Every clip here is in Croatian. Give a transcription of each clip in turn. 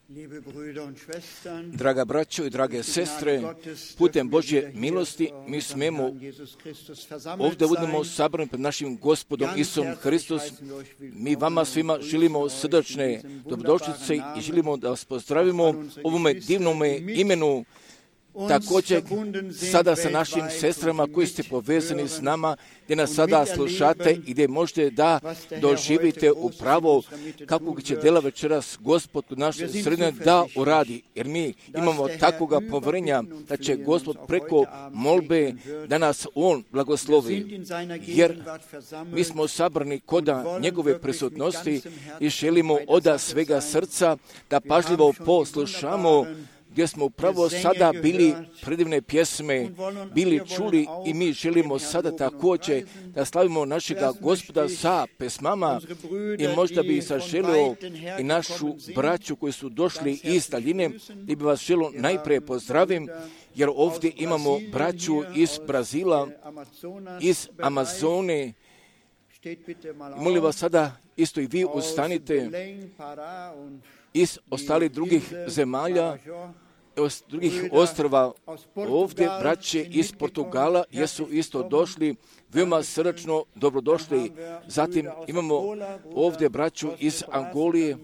Draga braćo i drage sestre, putem Božje milosti mi smemo ovdje budemo sabrani pred našim Gospodom Isusom Hristos. Mi vama svima želimo srdačne dobrodošlice i želimo da vas pozdravimo ovome divnome imenu. Također sada sa našim sestrama koji ste povezani s nama, gdje nas sada slušate i gdje možete da doživite upravo kakvog će dela večeras Gospod kod naše sredine da uradi. Jer mi imamo takvoga povjerenja da će Gospod preko molbe da nas On blagoslovi. Jer mi smo sabrani kod njegove prisutnosti i želimo od svega srca da pažljivo poslušamo gdje smo upravo sada bili predivne pjesme, bili čuli i mi želimo sada također da slavimo našega Gospoda sa pesmama i možda bi saželio i našu braću koji su došli iz daljine i bi vas želio najprije pozdravim, jer ovdje imamo braću iz Brazila, iz Amazone. Molim vas sada isto i vi ustanite iz ostalih drugih zemalja, iz drugih ostrva. Ovdje braće iz Portugala jesu isto došli, veoma srdačno dobrodošli. Zatim imamo ovdje braću iz Angolije,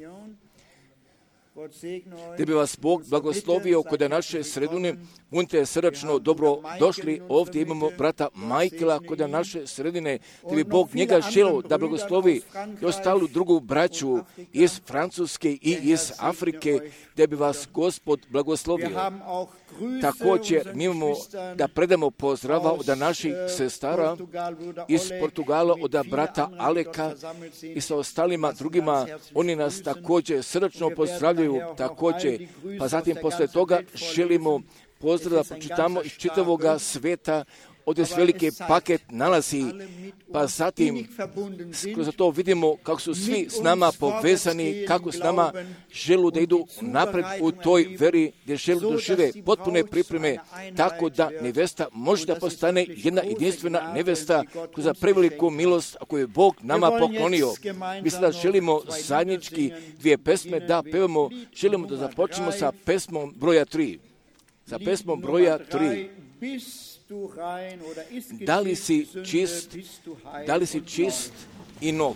gdje bi vas Bog blagoslovio kod naše sredine. Budite srdačno dobro došli. Ovdje imamo brata Michaela kod naše sredine, gdje bi Bog njega želio da blagoslovi i ostalu drugu braću iz Francuske i iz Afrike, gdje bi vas Gospod blagoslovio. Također mi imamo da predamo pozdrava od naših sestara iz Portugala, od brata Aleka i sa ostalima drugima. Oni nas također srdačno pozdravljaju također. Pa zatim posle toga želimo pozdrav da pročitamo iz čitavoga sveta. Ovdje se veliki paket nalazi, pa zatim kroz to vidimo kako su svi s nama povezani, kako s nama želu da idu napred u toj veri, gdje želu da žive potpune pripreme, tako da nevesta može da postane jedna jedinstvena nevesta kroz preveliku milost koju je Bog nama poklonio. Mi sada želimo zajednički dvije pesme da pevamo, želimo da započnemo sa pesmom broja 3. Sa pesmom broja 3. Da li si čist i nov?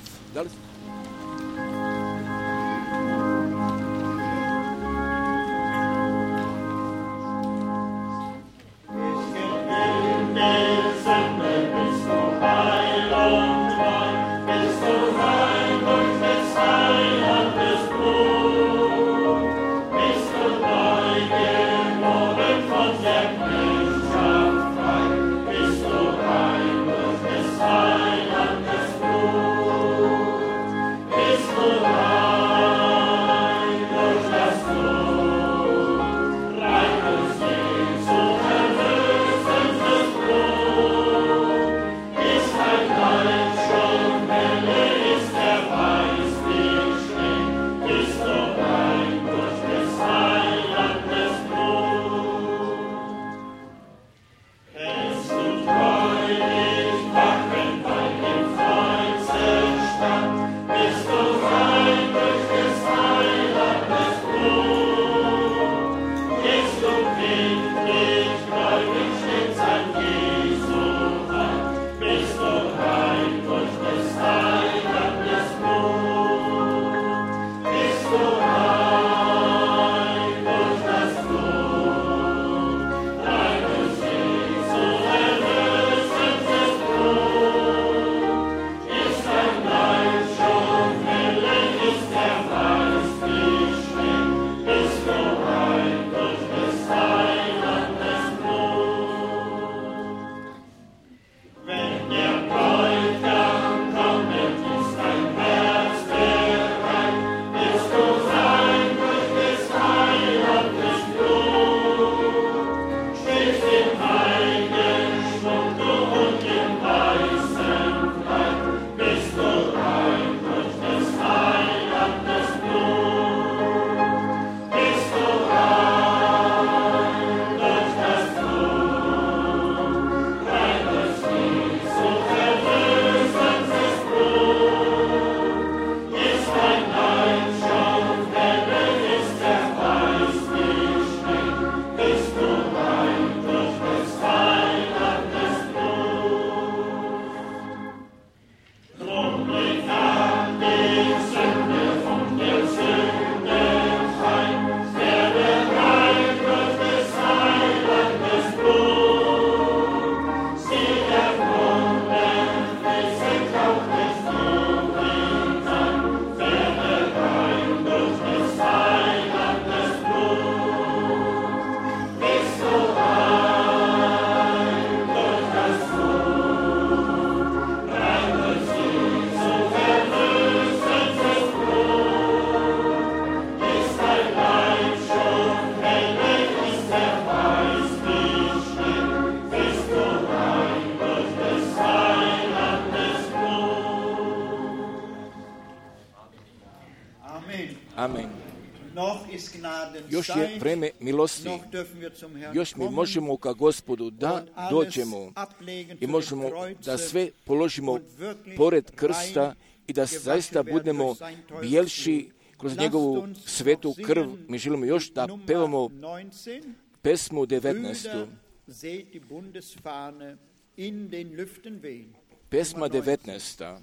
Još je vreme milosti. Još mi možemo ka Gospodu da dođemo i možemo da sve položimo pored krsta i da zaista budemo bijelši kroz njegovu svetu krv. Mi želimo još da pevamo pesmu 19. Pesma 19.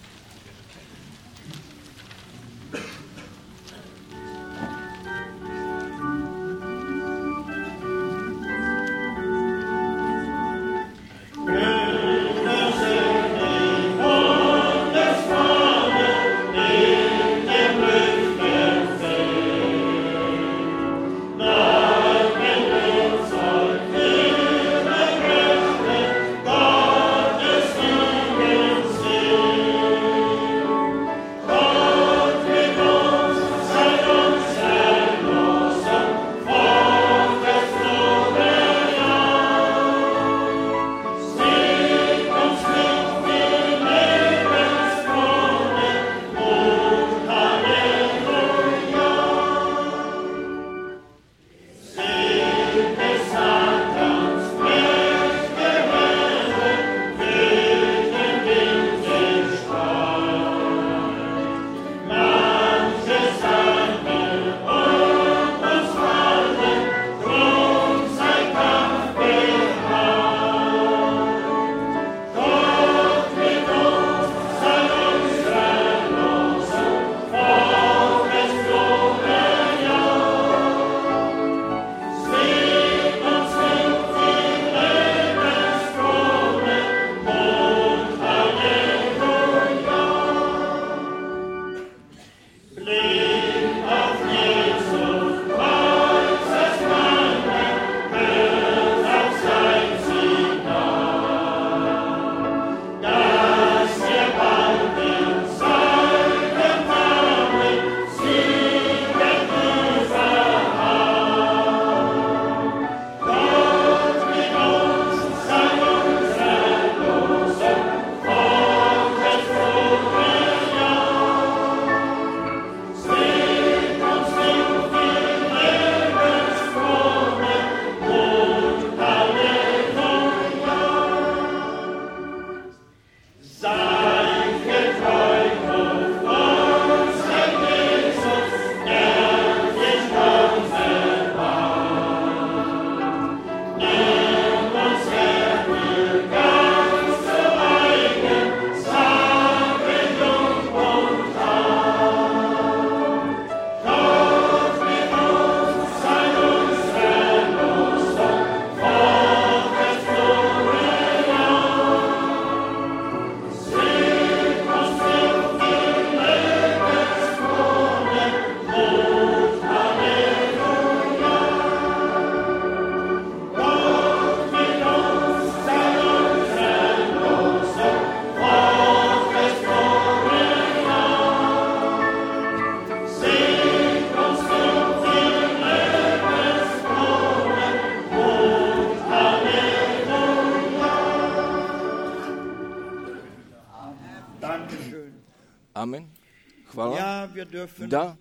Amen. Hvala. Da,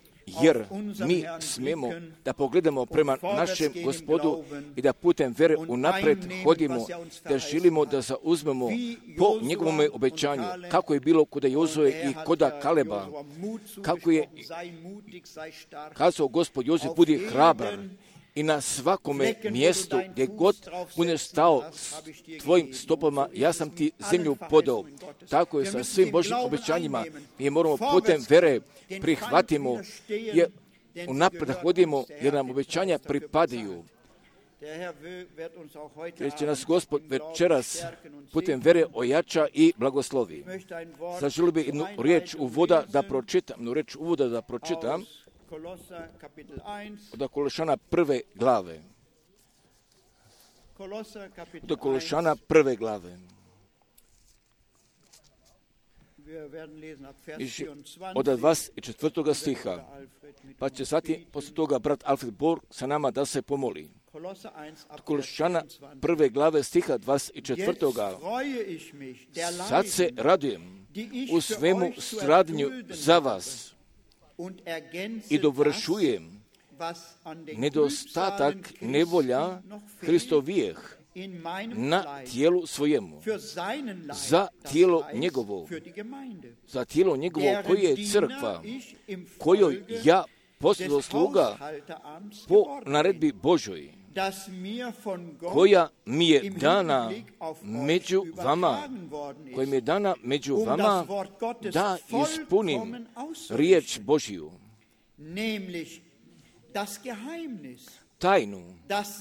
jer mi smemo da pogledamo prema našem Gospodu i da putem vere unapred hodimo, da želimo da zauzmemo po njegovom obećanju, kako je bilo kod Jozue i kod Kaleba, kako je kazao Gospod Jozue, budi hrabar i na svakome mjestu gdje god budeš stao s tvojim stopama, ja sam ti zemlju podao. Tako je sa svim Božjim obećanjima. Mi moramo putem vere prihvatimo, jer unapred hodimo, jer nam obećanja pripadaju. Jer će nas Gospod večeras putem vere ojača i blagoslovi. Sad želim bi jednu riječ uvoda da pročitam, od Kološana prve glave. Od Kološana prve glave. Od 24. stiha. Pa će zatim poslije toga brat Alfred Borg sa nama da se pomoli. Od Kološana prve glave stiha 24. Sad se radujem u svemu stradanju za vas, i dovršuje nedostatak nevolja Hristovijeh na tijelu svojemu, za tijelo njegovo, koje je crkva, kojoj ja postao sluga po naredbi Božoj, koja mi je dana među vama, da ispunim riječ Božju, tajnu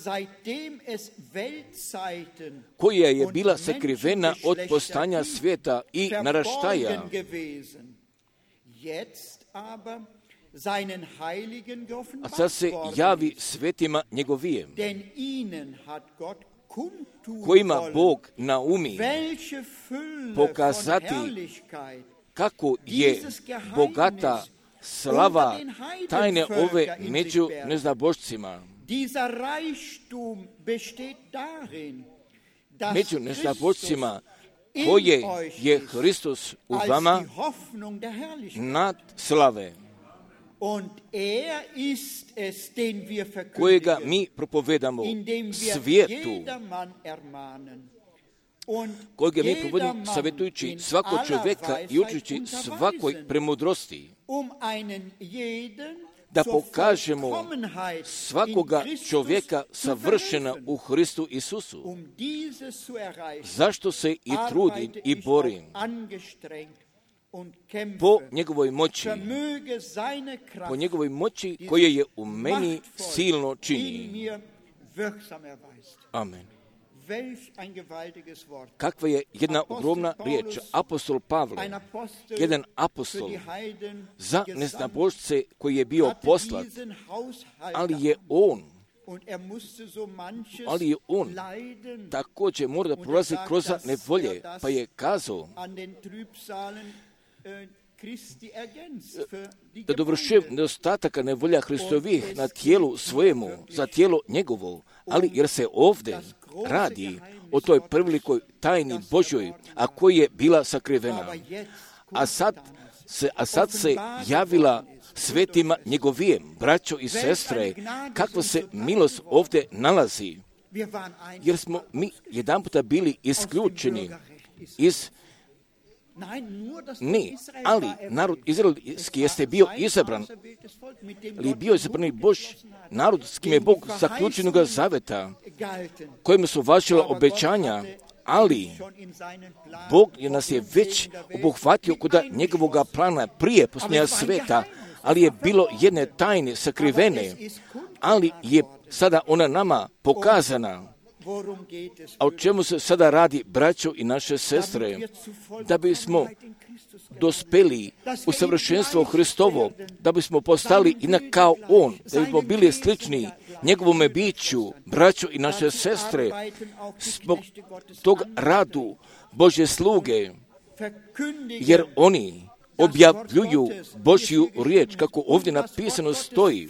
koja je bila sakrivena od postojanja svijeta i naraštaja, a sad se javi svetima njegovijem, kojima Bog naumi pokazati kako je bogata slava tajne ove među neznabošcima. Među neznabošcima koje je Hristos u vama nad slave, kojega mi propovedamo svijetu, kojega mi propovedamo savjetujući svakog čovjeka i učući svakoj premudrosti, da pokažemo svakoga čovjeka savršena u Hristu Isusu. Zašto se i trudim i borim? Po njegovoj moći koja je u meni silno čini. Amen. Kakva je jedna ogromna riječ. Apostol Pavle, jedan apostol za neznabošce koji je bio poslat, ali je on također mora da prolazi kroz nevolje, pa je kazao da dovršuje nedostataka nevolja Hristovih na tijelu svojemu, za tijelo njegovo, ali jer se ovdje radi o toj prevelikoj tajni Božjoj, a koja je bila sakrivena. A sad se javila svetima njegovijem, braćo i sestre, kakva se milost ovdje nalazi, jer smo mi jedan puta bili isključeni iz ali narod izraelski jeste bio izabran, ali bio izabrani narod s kim je Bog zaključenoga zaveta, kojima su važila obećanja, ali Bog nas je već obuhvatio kod njegovoga plana prije postojanja sveta, ali je bilo jedne tajne sakrivene, ali je sada ona nama pokazana. A o čemu se sada radi, braćo i naše sestre? Da bismo dospeli u savršenstvo Hristovo, da bismo postali inak kao On, da bismo bili slični njegovome biću, braćo i naše sestre, zbog tog radu Božje sluge, jer oni objavljuju Božju riječ, kako ovdje napisano stoji,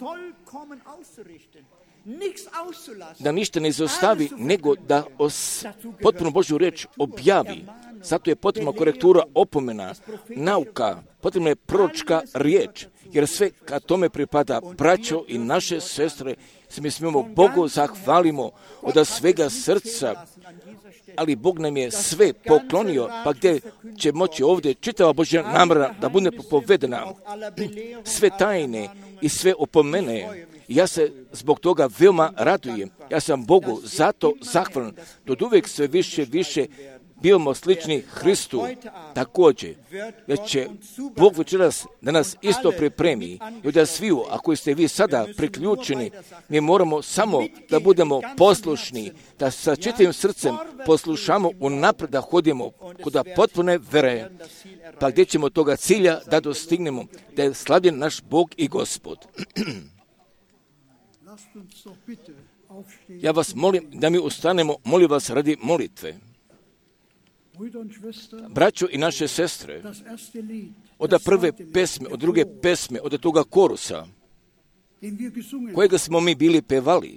da ništa ne izostavi, nego da potpuno Božju riječ objavi. Zato je potrebna korektura, opomena, nauka, potrebna je proročka riječ, jer sve ka tome pripada, braćo i naše sestre, mi smijemo Bogu zahvalimo od svega srca, ali Bog nam je sve poklonio, pa gdje će moći ovdje čitava Božja namjera da bude propovedena, sve tajne i sve opomene. Ja se zbog toga veoma radujem. Ja sam Bogu zato zahvalan, da uvijek sve više bivamo slični Hristu. Također, jer će Bog večeras da nas isto pripremi i da sviju, ako ste vi sada priključeni, mi moramo samo da budemo poslušni, da sa čitavim srcem poslušamo unaprijed, da hodimo kod potpune vere, pa gdje ćemo toga cilja da dostignemo, da je slavljen naš Bog i Gospod. Ja vas molim da mi ustanemo, molim vas radi molitve. Braćo i naše sestre, od prve pesme, od druge pesme, od toga korusa, kojega smo mi bili pevali,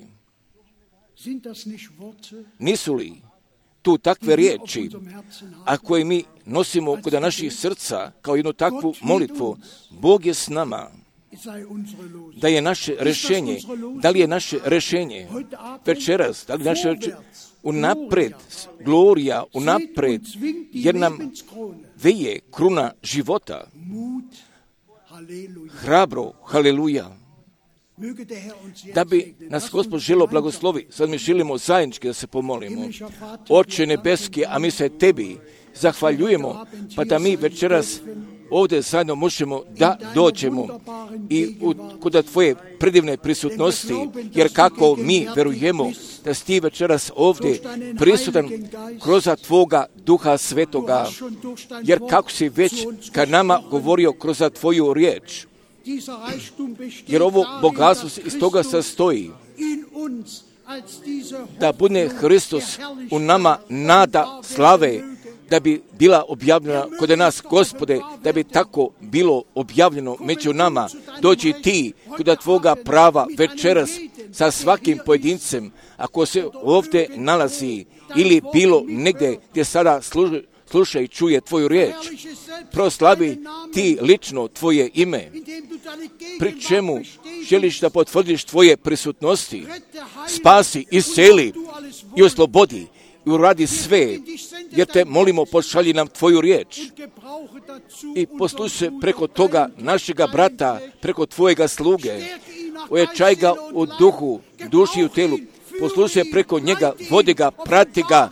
nisu li tu takve riječi, a koje mi nosimo kod naših srca kao jednu takvu molitvu? Bog je s nama. da je naše rješenje, da li je naše rješenje večeras, da li naše unapred, glorija, unapred, jer nam veje kruna života, hrabro, haleluja. Da bi nas Gospod želio blagoslovi, sad mi želimo zajednički da se pomolimo. Oče nebeski, a mi se tebi zahvaljujemo, pa da mi večeras ovdje zajedno možemo da dođemo i kod tvoje predivne prisutnosti, jer kako mi verujemo da si ti večeras ovdje prisutan kroz tvoga Duha Svetoga, jer kako si već kad nama govorio kroz tvoju riječ, jer ovo bogatstvo iz toga sastoji da bude Hristos u nama nada slave, da bi bila objavljena kod nas, Gospode, da bi tako bilo objavljeno među nama. Dođi ti kod tvoga prava večeras sa svakim pojedincem, ako se ovdje nalazi ili bilo negdje gdje sada sluša i čuje tvoju riječ, proslavi ti lično tvoje ime, pri čemu želiš da potvrdiš tvoje prisutnosti, spasi, isceli i oslobodi i uradi sve, jer te molimo, pošalji nam tvoju riječ i poslušaj preko toga našega brata, preko tvojega sluge, ojačaj ga u duhu, duši i u telu, poslušaj preko njega, vodi ga, prati ga,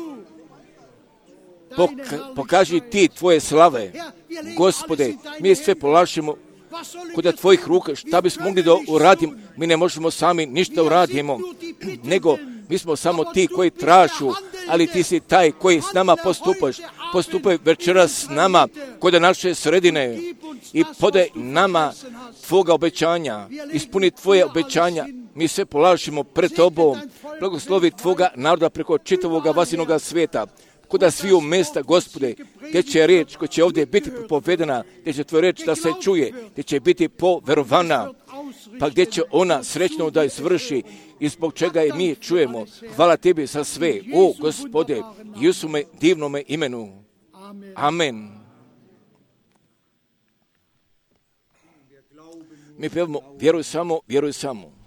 pokaži ti tvoje slave. Gospode, mi sve polažemo kod tvojih ruka, šta bismo mogli da uradimo, mi ne možemo sami ništa uradimo, nego mi smo samo ti koji tražu, ali ti si taj koji s nama postupaš. Postupaj večeras s nama kod naše sredine i podaj nama tvoga obećanja, ispuni tvoje obećanja. Mi sve polažimo pred tobom, blagoslovi tvoga naroda preko čitavoga vasinoga svijeta, kuda sviju mjesta, Gospode, gdje će riječ koja će ovdje biti povedena, gdje će tvoja riječ da se čuje, gdje će biti poverovana, pa gdje će ona srećno da izvrši i zbog čega je mi čujemo. Hvala tebi za sve, o Gospode, Isume divnome imenu. Amen. Mi pevamo, vjeruj samo, vjeruj samo.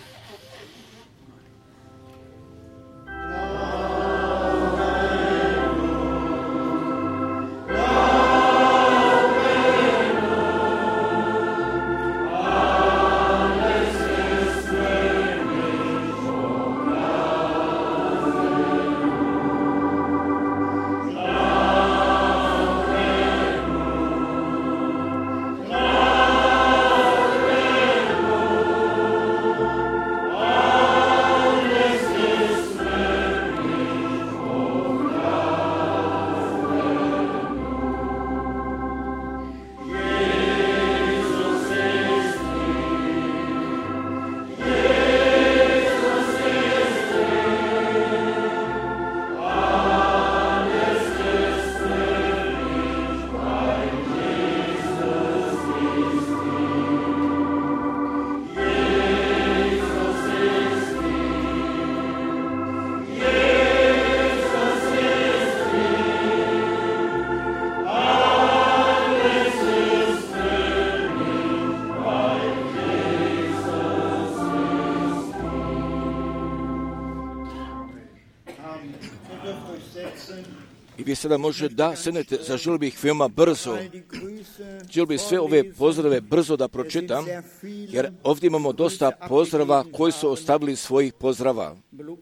I vi sada možete da sednete, zaželio bih veoma brzo. Želio bih sve ove pozdrave brzo da pročitam, jer ovdje imamo dosta pozdrava koji su ostavili svojih pozdrava.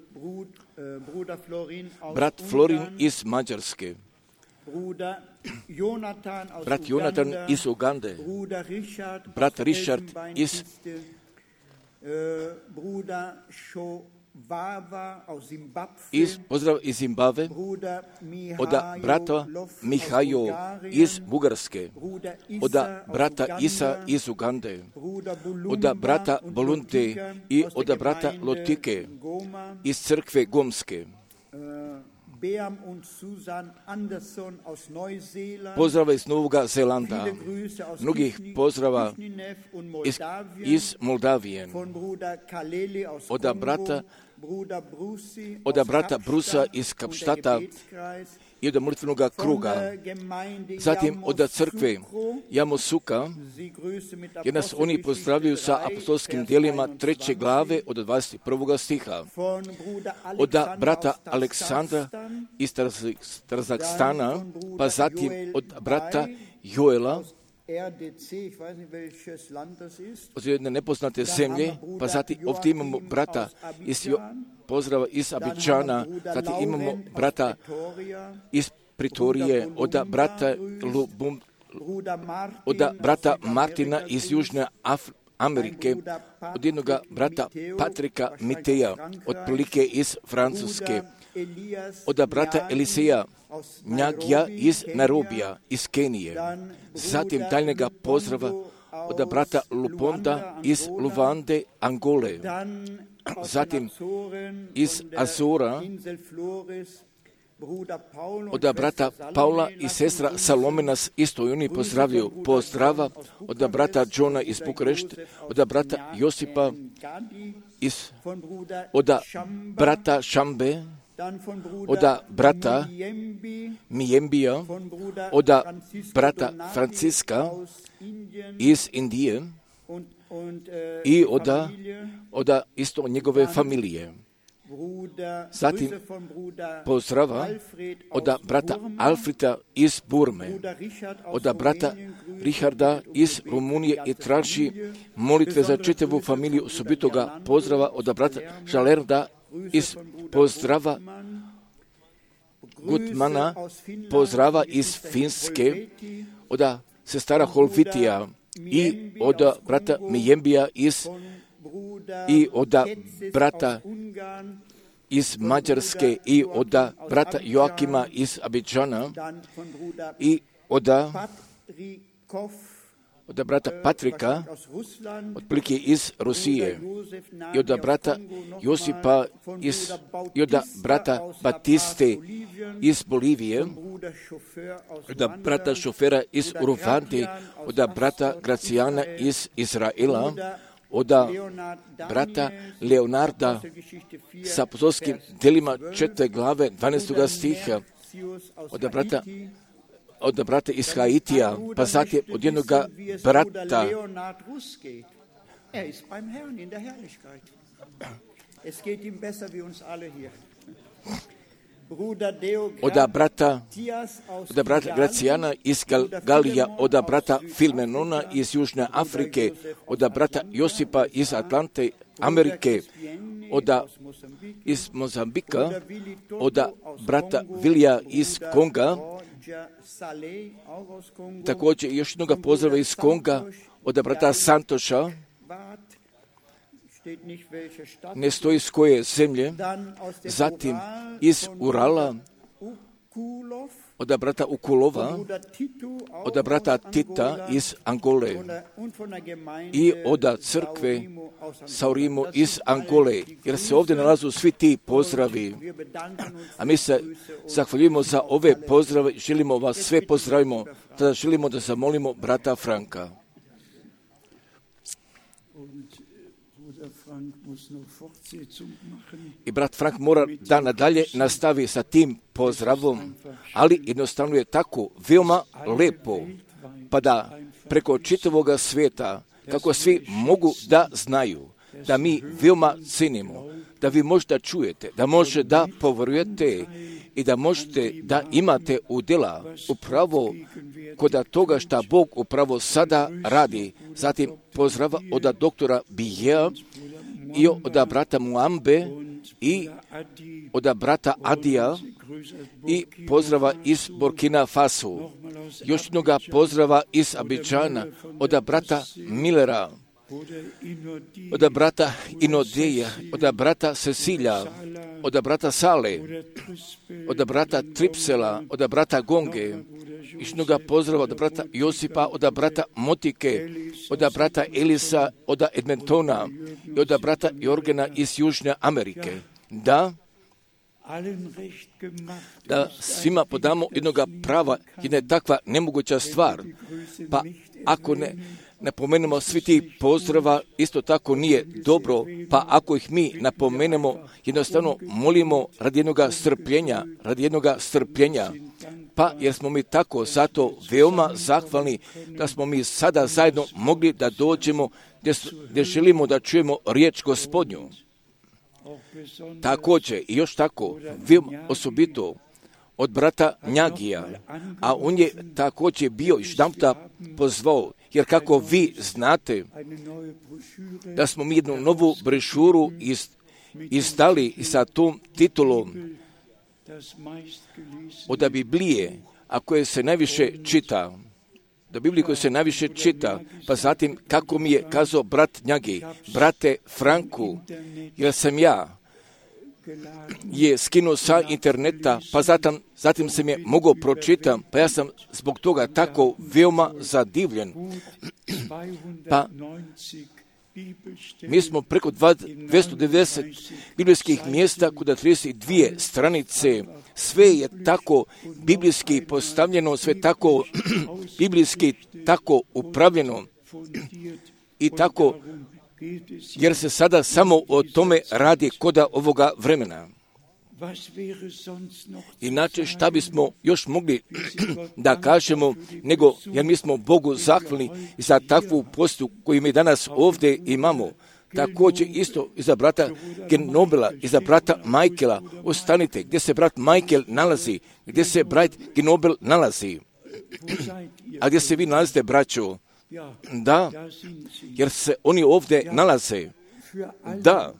Brat Florin iz Mađarske, brat Jonatan iz Ugande, brat Richard iz pozdrav iz Zimbabve, od brata Mihajo iz Bugarske, od brata Isa iz Ugande, od brata Bolunde i od brata Lotike iz crkve Gomske. Pozdrava iz Novog Zelanda, mnogih pozdrava iz Moldavije, od brata od brata Brusa iz Kapštata i od molitvenog kruga, zatim od crkve Jamosuka, jer nas oni pozdravljaju sa apostolskim djelima 3. glave od 21. stiha, od brata Aleksandra iz Kazahstana, pa zatim od brata Joela, od jedne nepoznate zemlje, pa zatim ovdje imamo brata pozdrava iz Abidžana, zatim imamo brata iz Pritorije, od brata Martina iz Južne Amerike, od jednog brata Patrika Miteja, otprilike iz Francuske, od brata Eliseja Njagija iz Nairobija, iz Kenije, zatim daljnjega pozdrava od brata Luponda iz Luande, Angole, zatim iz Azora, od brata Paula i sestra Salomenas isto i oni pozdravljaju pozdrava, od brata Johna iz Bukurešta, od brata Josipa, od brata Šambe, od brata Mijembija, od brata Franciska iz Indije i od isto njegove familije. Zatim pozdrava od brata Alfreda iz Burme, od brata Richarda iz Rumunije i traži molitve za čitavu familiju, osobitoga pozdrava od brata Žalerda iz pozdrava Gutmana, pozdrava iz Finske, od sestara Holvitija i od brata Mijembija i od brata iz Mađarske i od brata Joakima iz Abidžana i od brata Patrika, otprilike iz Rusije, i od brata Josipa i od brata Batiste iz Bolivije, od brata Šofera iz Uruvande, od brata Gracijana iz Izraela, od brata Leonarda sa apostolskim djelima 4. glave 12. stiha, od brata iz Haitija, pa zatim od jednog brata od brata Gracijana iz Galija, od brata Filmenona iz Južne Afrike, od brata Josipa iz Atlante, Amerike, iz Mozambika, od brata Vilija iz Konga, također još jednog pozdrava iz Konga, od brata Santoša, ne stoji s koje zemlje, zatim iz Urala, od brata Ukulova, od brata Tita iz Angole i od crkve Saurimu iz Angole, jer se ovdje nalazu svi ti pozdravi. A mi se zahvaljujemo za ove pozdrave, želimo vas sve pozdravimo, tada želimo da zamolimo brata Franka. I brat Frank mora da nadalje nastavi sa tim pozdravom, ali jednostavno je tako veoma lepo, pa da preko čitavog svijeta, kako svi mogu da znaju, da mi veoma cenimo, da vi možda čujete, da možete da poverujete i da možete da imate udjela upravo kod toga šta Bog upravo sada radi. Zatim pozdrava od doktora Bijea i od brata Muambe i od brata Adija i pozdrava iz Burkina Faso. Još jednog pozdrava iz Abidžana od brata Millera, od brata Inodeja, od brata Cecilija, od brata Sale, od brata Tripsela, od brata Gonge, još jednog pozdrava od brata Josipa, od brata Motike, od brata Elisa, od Edmontona i od brata Jorgena iz Južne Amerike. Da svima podamo jednog prava, jedna je takva nemoguća stvar. Pa ako ne napomenemo svi ti pozdrava, isto tako nije dobro, pa ako ih mi napomenemo, jednostavno molimo radi jednoga strpljenja, pa jer smo mi tako zato veoma zahvalni da smo mi sada zajedno mogli da dođemo gdje želimo da čujemo riječ Gospodnju. Također i još tako, veoma osobito od brata Njagija, a on je također bio još jedanputa pozvao, jer kako vi znate da smo mi jednu novu brošuru izdali i sa tom titulom od Biblije, a koje se najviše čita, da Biblije koje se najviše čita, pa zatim kako mi je kazao brat Njagi, brate Franku, jer sam ja je skinuo sa interneta, pa zatim sam je mogao pročitam, pa ja sam zbog toga tako veoma zadivljen. Pa mi smo preko 290 biblijskih mjesta kod 32 stranice, sve je tako biblijski postavljeno, sve tako biblijski tako upravljeno i tako, jer se sada samo o tome radi koda ovoga vremena. Inače, šta bismo još mogli da kažemo, nego jer mi smo Bogu zahvalni za takvu postu koju mi danas ovdje imamo. Također isto i za brata Genobela i za brata Michaela. Ostanite gdje se brat Michael nalazi, gdje se brat Genobel nalazi. A gdje se vi nalazite, braćo? Da, jer se oni ovdje nalaze. Da,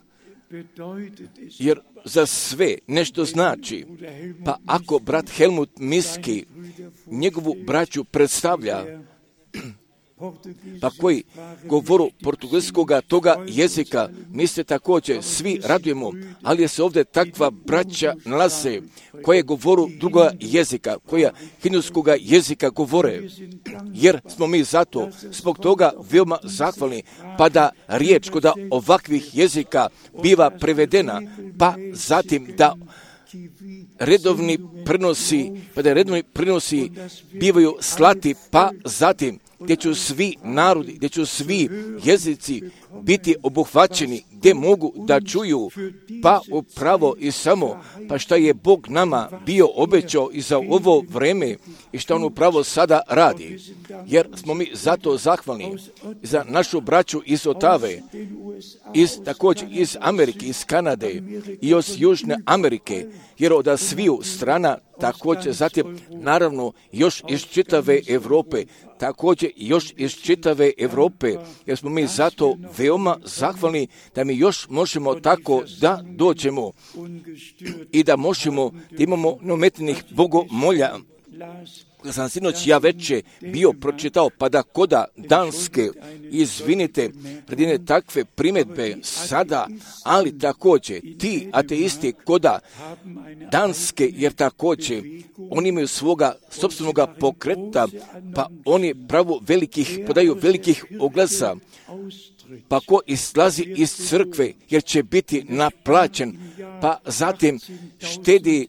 jer za sve nešto znači. Pa ako brat Helmut Miski njegovu braću predstavlja, pa koji govoru portugalskoga toga jezika, mi se također svi radujemo, ali se ovdje takva braća nalaze koje govoru druga jezika, koja hinduskoga jezika govore, jer smo mi zato zbog toga veoma zahvalni, pa da riječ kod ovakvih jezika biva prevedena, pa zatim da redovni prenosi bivaju slati, pa zatim gdje će svi narodi, gdje će svi jezici biti obuhvaćeni, gdje mogu da čuju, pa upravo i samo, pa šta je Bog nama bio obećao i za ovo vreme i šta on upravo sada radi. Jer smo mi zato zahvalni za našu braću iz Otave, također iz Amerike, iz Kanade i iz Južne Amerike, jer od sviju strana također zatim naravno još iz čitave Europe, također još iz čitave Europe, jer smo mi zato veoma zahvalni da mi još možemo tako da dođemo i da možemo da imamo neometnih bogomolja. Kada sam sinoć ja veče bio pročitao, pa da koda Danske, izvinite, radine takve primjedbe sada, ali također ti ateisti koda Danske, jer također oni imaju svoga sopstvenog pokreta, pa oni podaju velikih oglasa, pa ko izlazi iz crkve, jer će biti naplaćen, pa zatim štedi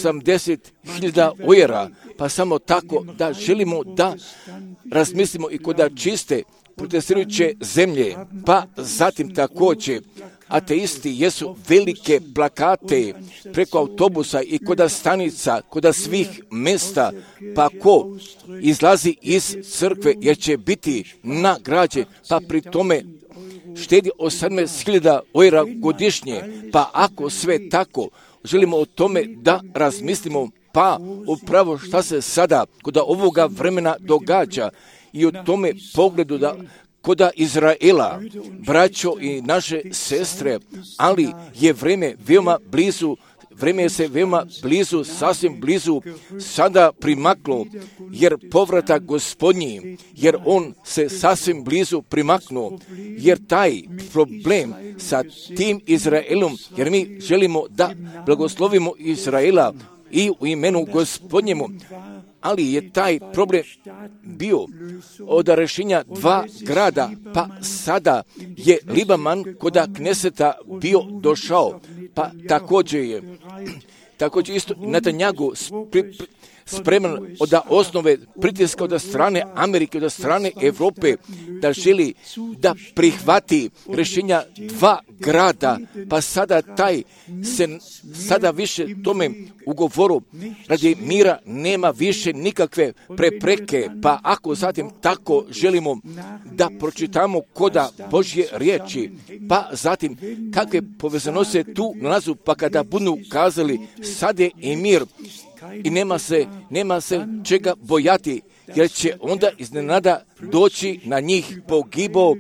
80.000 ujera, pa samo tako da želimo da razmislimo i kod čiste protestirajuće zemlje, pa zatim također ateisti jesu velike plakate preko autobusa i kod stanica, kod svih mjesta, pa ko izlazi iz crkve jer će biti nagrađen, pa pri tome štedi 18.000 ujera godišnje, pa ako sve tako želimo o tome da razmislimo, pa upravo šta se sada kod ovoga vremena događa i u tome pogledu da kod Izraela, braćo i naše sestre, ali je vrijeme veoma blizu, vrijeme se veoma blizu, sasvim blizu sada primaklo, jer povratak Gospodnji, jer on se sasvim blizu primaknuo, jer taj problem sa tim Izraelom, jer mi želimo da blagoslovimo Izraela i u imenu Gospodnjemu, ali je taj problem bio od rješenja 2 grada, pa sada je Liberman kod Kneseta bio došao, pa također isto Netanjahu spreman od osnove pritiska od strane Amerike, od strane Evrope, da želi da prihvati rješenja 2 grada, pa sada taj se sada više tome ugovoru radi mira nema više nikakve prepreke, pa ako zatim tako želimo da pročitamo koda Božje riječi, pa zatim kakve povezanosti tu nalazu, pa kada budu kazali sade i mir i nema se čega bojati, jer će onda iznenada doći na njih pogibao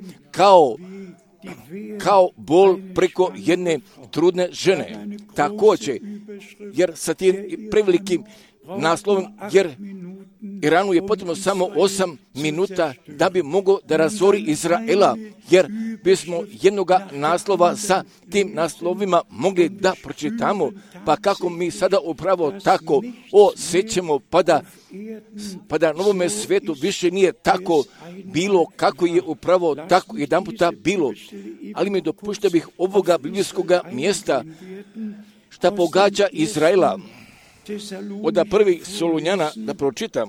kao bol preko jedne trudne žene. Također, jer sa tim prevelikim naslovom, jer Iranu je potrebno samo 8 minuta da bi mogao da razori Izraela, jer bismo jednoga naslova sa tim naslovima mogli da pročitamo, pa kako mi sada upravo tako osjećamo, pa da novome svetu više nije tako bilo kako je upravo tako jedan puta bilo. Ali mi dopušta bih ovoga biblijskoga mjesta šta pogađa Izraela. Od prvih Solunjana da pročitam,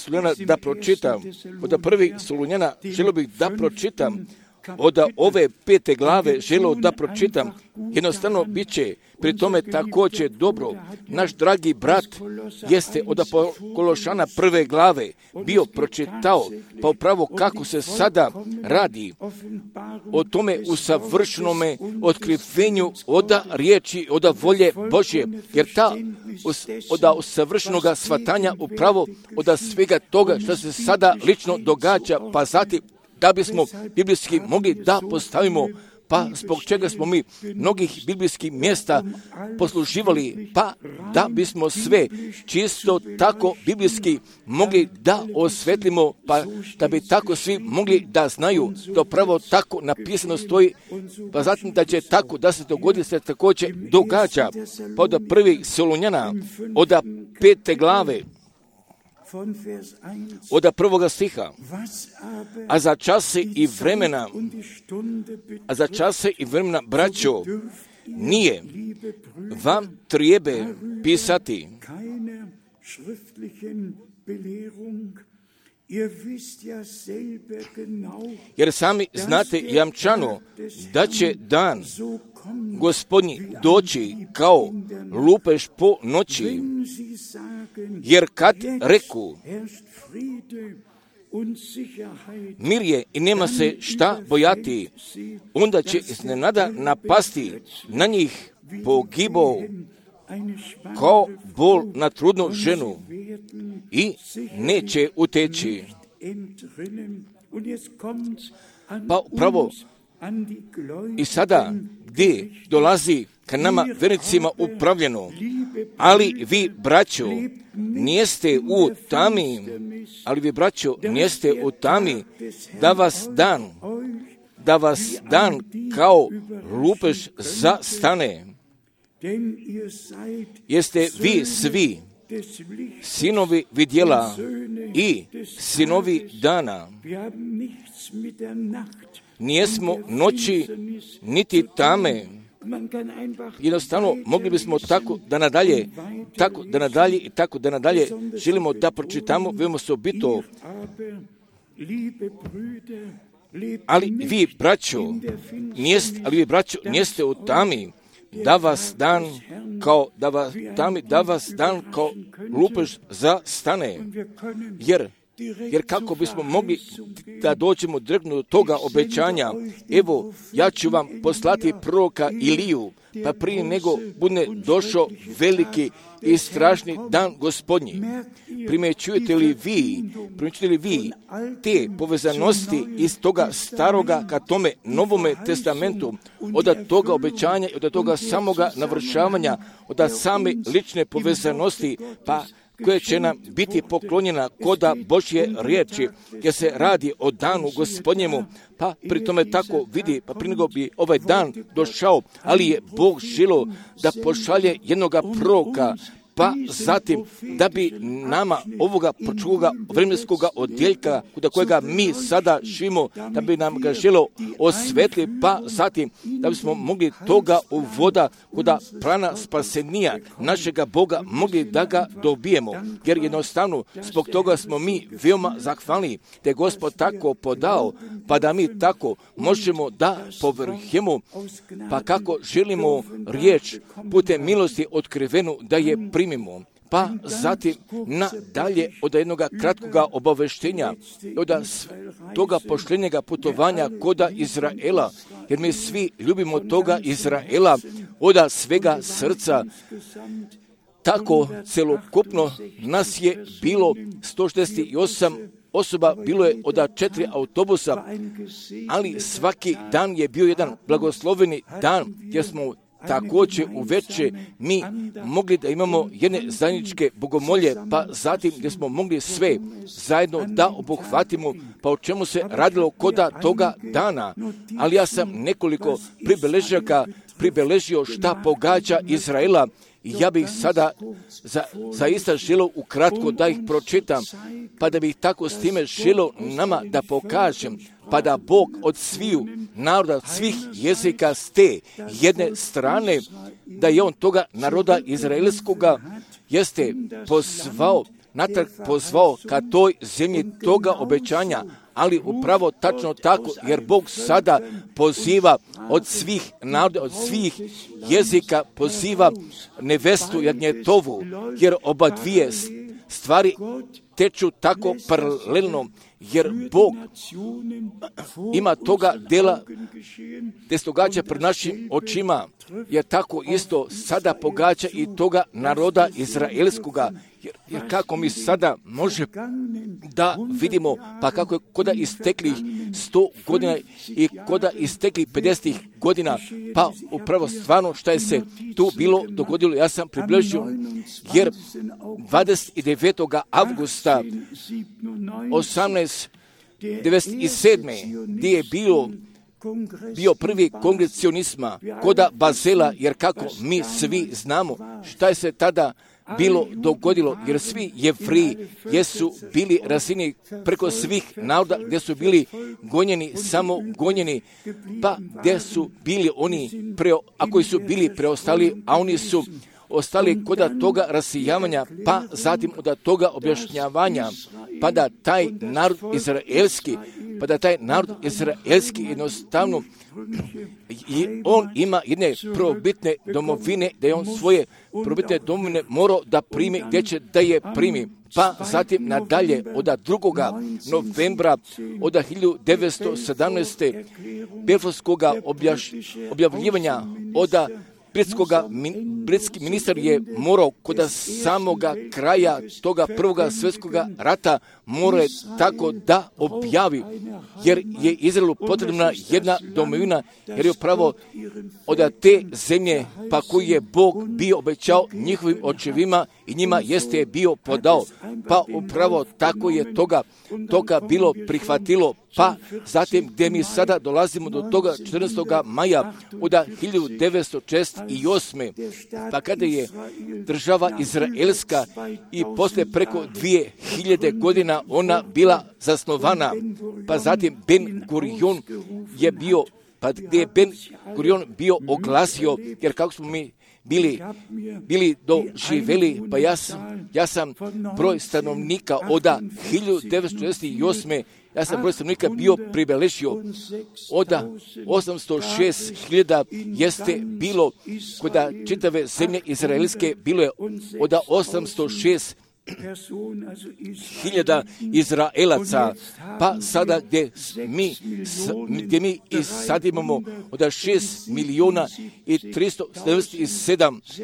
od prvih Solunjana želio bih da pročitam, od ove 5. glave želio da pročitam, jednostavno bit će pri tome također dobro. Naš dragi brat jeste od Kološana 1. glave bio pročitao, pa upravo kako se sada radi o tome usavršenome otkrivenju od riječi, od volje Božje, jer ta od usavršenoga shvatanja upravo od svega toga što se sada lično događa, pa zatim da bismo biblijski mogli da postavimo, pa zbog čega smo mi mnogih biblijskih mjesta posluživali, pa da bismo sve čisto tako biblijski mogli da osvetlimo, pa da bi tako svi mogli da znaju da pravo tako napisano stoji, pa zatim da će tako da se dogodi se također događa. Pa od 1. Solunjana, od 5. glave, od 1. stiha, a za čase i vremena, braćo, nije vam treba pisati, jer sami znate jamčano da će dan Gospodnji doći kao lupež po noći, jer kad reku mir je i nema se šta bojati, onda će iznenada napasti na njih pogibao kao bol na trudnu ženu i neće uteći. Pa upravo i sada gdje dolazi ka nama vernicima upravljeno, ali vi, braćo, nijeste u tami, da vas dan kao lupež zastane. Jeste vi svi sinovi vidjela i sinovi dana. Nijesmo noći niti tame. Jednostavno mogli bismo tako da nadalje želimo da pročitamo veoma osobito. Ali vi, braćo, nijeste u tami, da vas dan kao lupež zastane. Jer kako bismo mogli da dođemo direktno do toga obećanja, evo, ja ću vam poslati proroka Iliju, pa prije nego bude došao veliki i strašni dan Gospodnji. Primjećujete li vi te povezanosti iz toga staroga ka tome Novome testamentu, od toga obećanja i od toga samoga navršavanja, od same lične povezanosti, pa koja će nam biti poklonjena koda Božje riječi, jer se radi o danu Gospodnjemu, pa pri tome tako vidi, pa prije nego bi ovaj dan došao, ali je Bog želio da pošalje jednoga proroka, pa zatim da bi nama ovoga počuga vremenskoga odjeljka kuda kojega mi sada živimo, da bi nam ga želo osvetli, pa zatim da bismo mogli toga uvoda kuda plana spasenija našega Boga mogli da ga dobijemo, jer jednostavno zbog toga smo mi veoma zahvalni da je Gospod tako podao, pa da mi tako možemo da povrhjemo, pa kako želimo riječ putem milosti otkrivenu da je primimo. Pa zatim nadalje od jednog kratkoga obaveštenja, od toga poštenjega putovanja koda Izraela, jer mi svi ljubimo toga Izraela od svega srca. Tako celokupno nas je bilo 168 osoba, bilo je od 4 autobusa, ali svaki dan je bio jedan blagosloveni dan, jer smo također uveče mi mogli da imamo jedne zajedničke bogomolje, pa zatim gdje smo mogli sve zajedno da obuhvatimo, pa o čemu se radilo koda toga dana. Ali ja sam nekoliko pribeležio šta pogađa Izraela, i ja bih sada zaista želio ukratko da ih pročitam, pa da bih tako s time želio nama da pokažem, pa da Bog od sviju naroda, svih jezika s te jedne strane, da je on toga naroda izraelskoga jeste pozvao ka toj zemlji toga obećanja, ali upravo tačno tako, jer Bog sada poziva od svih naroda, od svih jezika poziva nevestu Jagnjetovu, jer oba dvije stvari teču tako paralelno, jer Bog ima toga dela gdje se događa pred našim očima, jer tako isto sada pogađa i toga naroda izraelskoga, jer kako mi sada može da vidimo, pa kako je koda istekli 100 godina i koda istekli 50 godina, pa upravo stvarno šta je se tu bilo dogodilo, ja sam približio, jer 29. avgusta 1897. gdje je bio prvi kongres sionizma koda Bazela, jer kako mi svi znamo šta je se tada bilo dogodilo, jer svi Jevriji jesu bili razini preko svih naroda gdje su bili gonjeni, samo gonjeni, pa gdje su bili oni, a koji su bili preostali, a oni su ostali koda toga rasijavanja, pa zatim od toga objašnjavanja, pa da taj narod izraelski jednostavno i on ima jedne probitne domovine, da je on svoje probitne domovine morao da primi, gdje će da je primi. Pa zatim nadalje od 2. novembra od 1917. Belfastskog objavljivanja od britski ministar je morao kod samoga kraja toga Prvog svjetskog rata more tako da objavi, jer je Izraelu potrebna jedna domovina, jer je upravo od te zemlje pa koju je Bog bio obećao njihovim očevima i njima jeste bio podao, pa upravo tako je toga bilo prihvatilo. Pa zatim gdje mi sada dolazimo do toga 14. maja od 1948. pa kada je država izraelska i poslije preko 2000 godina ona bila zasnovana, pa zatim Ben Gurion je bio, pa gdje je Ben Gurion bio oglasio, jer kako smo mi bili doživjeli, pa ja sam broj stanovnika od 1948. Ja sam broj stanovnika bio pribeležio od 806.000 jeste bilo kod čitave zemlje izraelske, bilo je od 806.000 Izraelaca, pa sada gdje mi i sad imamo od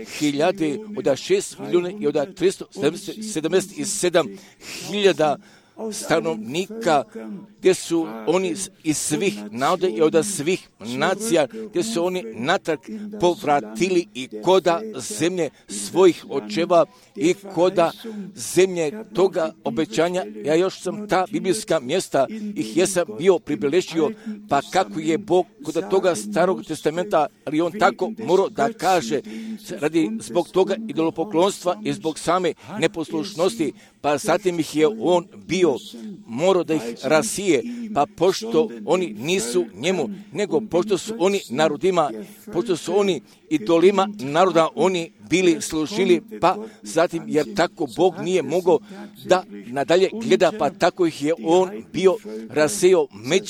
6.377.000 od 6 milijuna i od 377.000 stanovnika, gdje su oni iz svih naroda i od svih nacija, gdje su oni natrag povratili i koda zemlje svojih očeva i koda zemlje toga obećanja. Ja još sam ta biblijska mjesta ih jesam bio pribilježio, pa kako je Bog kod toga starog testamenta, ali on tako morao da kaže, zbog toga idolopoklonstva i zbog same neposlušnosti, pa zatim ih je on bio morao da ih rasije, pa pošto oni nisu njemu, nego pošto su oni narodima, pošto su oni idolima naroda, oni bili služili, pa zatim jer tako Bog nije mogao da nadalje gleda, pa tako ih je on bio raseo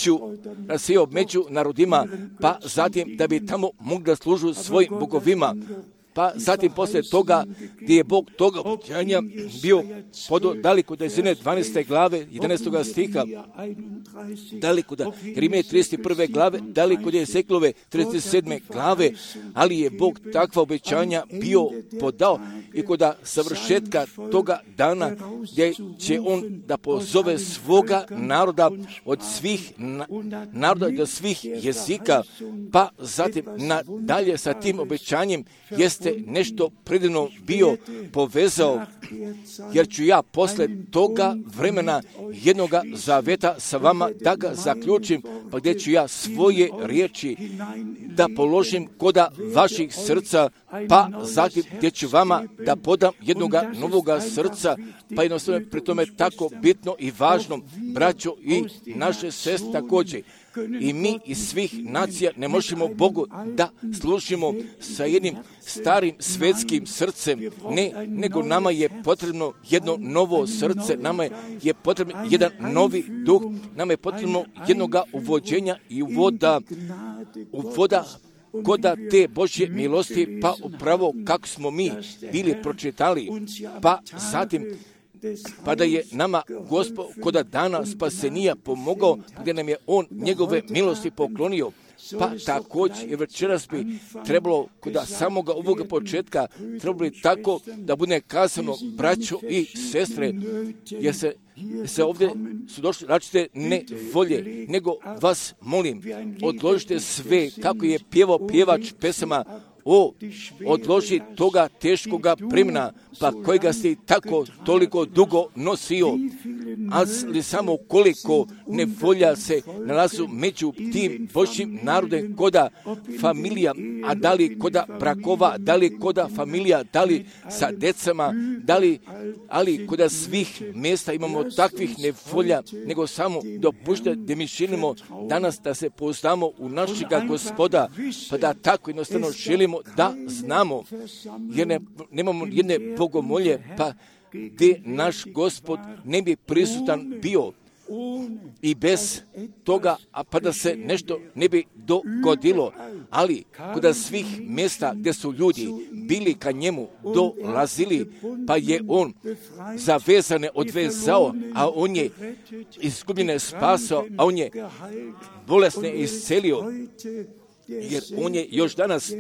među narodima, pa zatim da bi tamo mogli da služu svojim bogovima. Pa zatim poslije toga, gdje je Bog toga obećanja bio dali kod Ezine 12. glave, 11. stiha, dali kod Jeremije 31. glave, dali kod Ezekilove 37. glave, ali je Bog takva obećanja bio podao i kod završetka toga dana, gdje će on da pozove svoga naroda od svih naroda do svih jezika, pa zatim nadalje sa tim obećanjem jeste nešto predivno bio povezao, jer ću ja posle toga vremena jednoga zaveta sa vama da ga zaključim, pa gdje ću ja svoje riječi da položim koda vaših srca, pa zatim gdje ću vama da podam jednoga novoga srca, pa jednostavno pri tome tako bitno i važno, braćo i naše sestre također. I mi iz svih nacija ne možemo Bogu da služimo sa jednim starim svetskim srcem, ne, nego nama je potrebno jedno novo srce, nama je potrebno jedan novi duh, nama je potrebno jednoga uvođenja i uvoda koda te Božje milosti, pa upravo kako smo mi bili pročitali, pa zatim pa da je nama Gospod koda dana spasenija pomogao, gdje nam je on njegove milosti poklonio. Pa također i večeras bi trebalo kod samoga ovoga početka trebalo bi tako da bude kazano, braćo i sestre, jer se ovdje su došli različite ne volje, nego vas molim, odložite sve kako je pjevao pjevač pesama, odloži toga teškoga bremena, pa kojega si tako toliko dugo nosio, ali samo koliko nevolja se nalazu među tim Božjim narodem, koda familija, a da li koda brakova, da li koda familija, da li sa decama, ali koda svih mjesta imamo takvih nevolja, nego samo dopušte da mi želimo danas da se pouzdamo u našega Gospoda, pa da tako jednostavno želimo da znamo, jer nemamo jedne bogomolje, pa gdje naš Gospod ne bi prisutan bio i bez toga, a pa da se nešto ne bi dogodilo, ali kod svih mjesta gdje su ljudi bili ka njemu dolazili, pa je on zavezane odvezao, a on je izgubljene spasao, a on je bolesne iscelio, jer on je još danas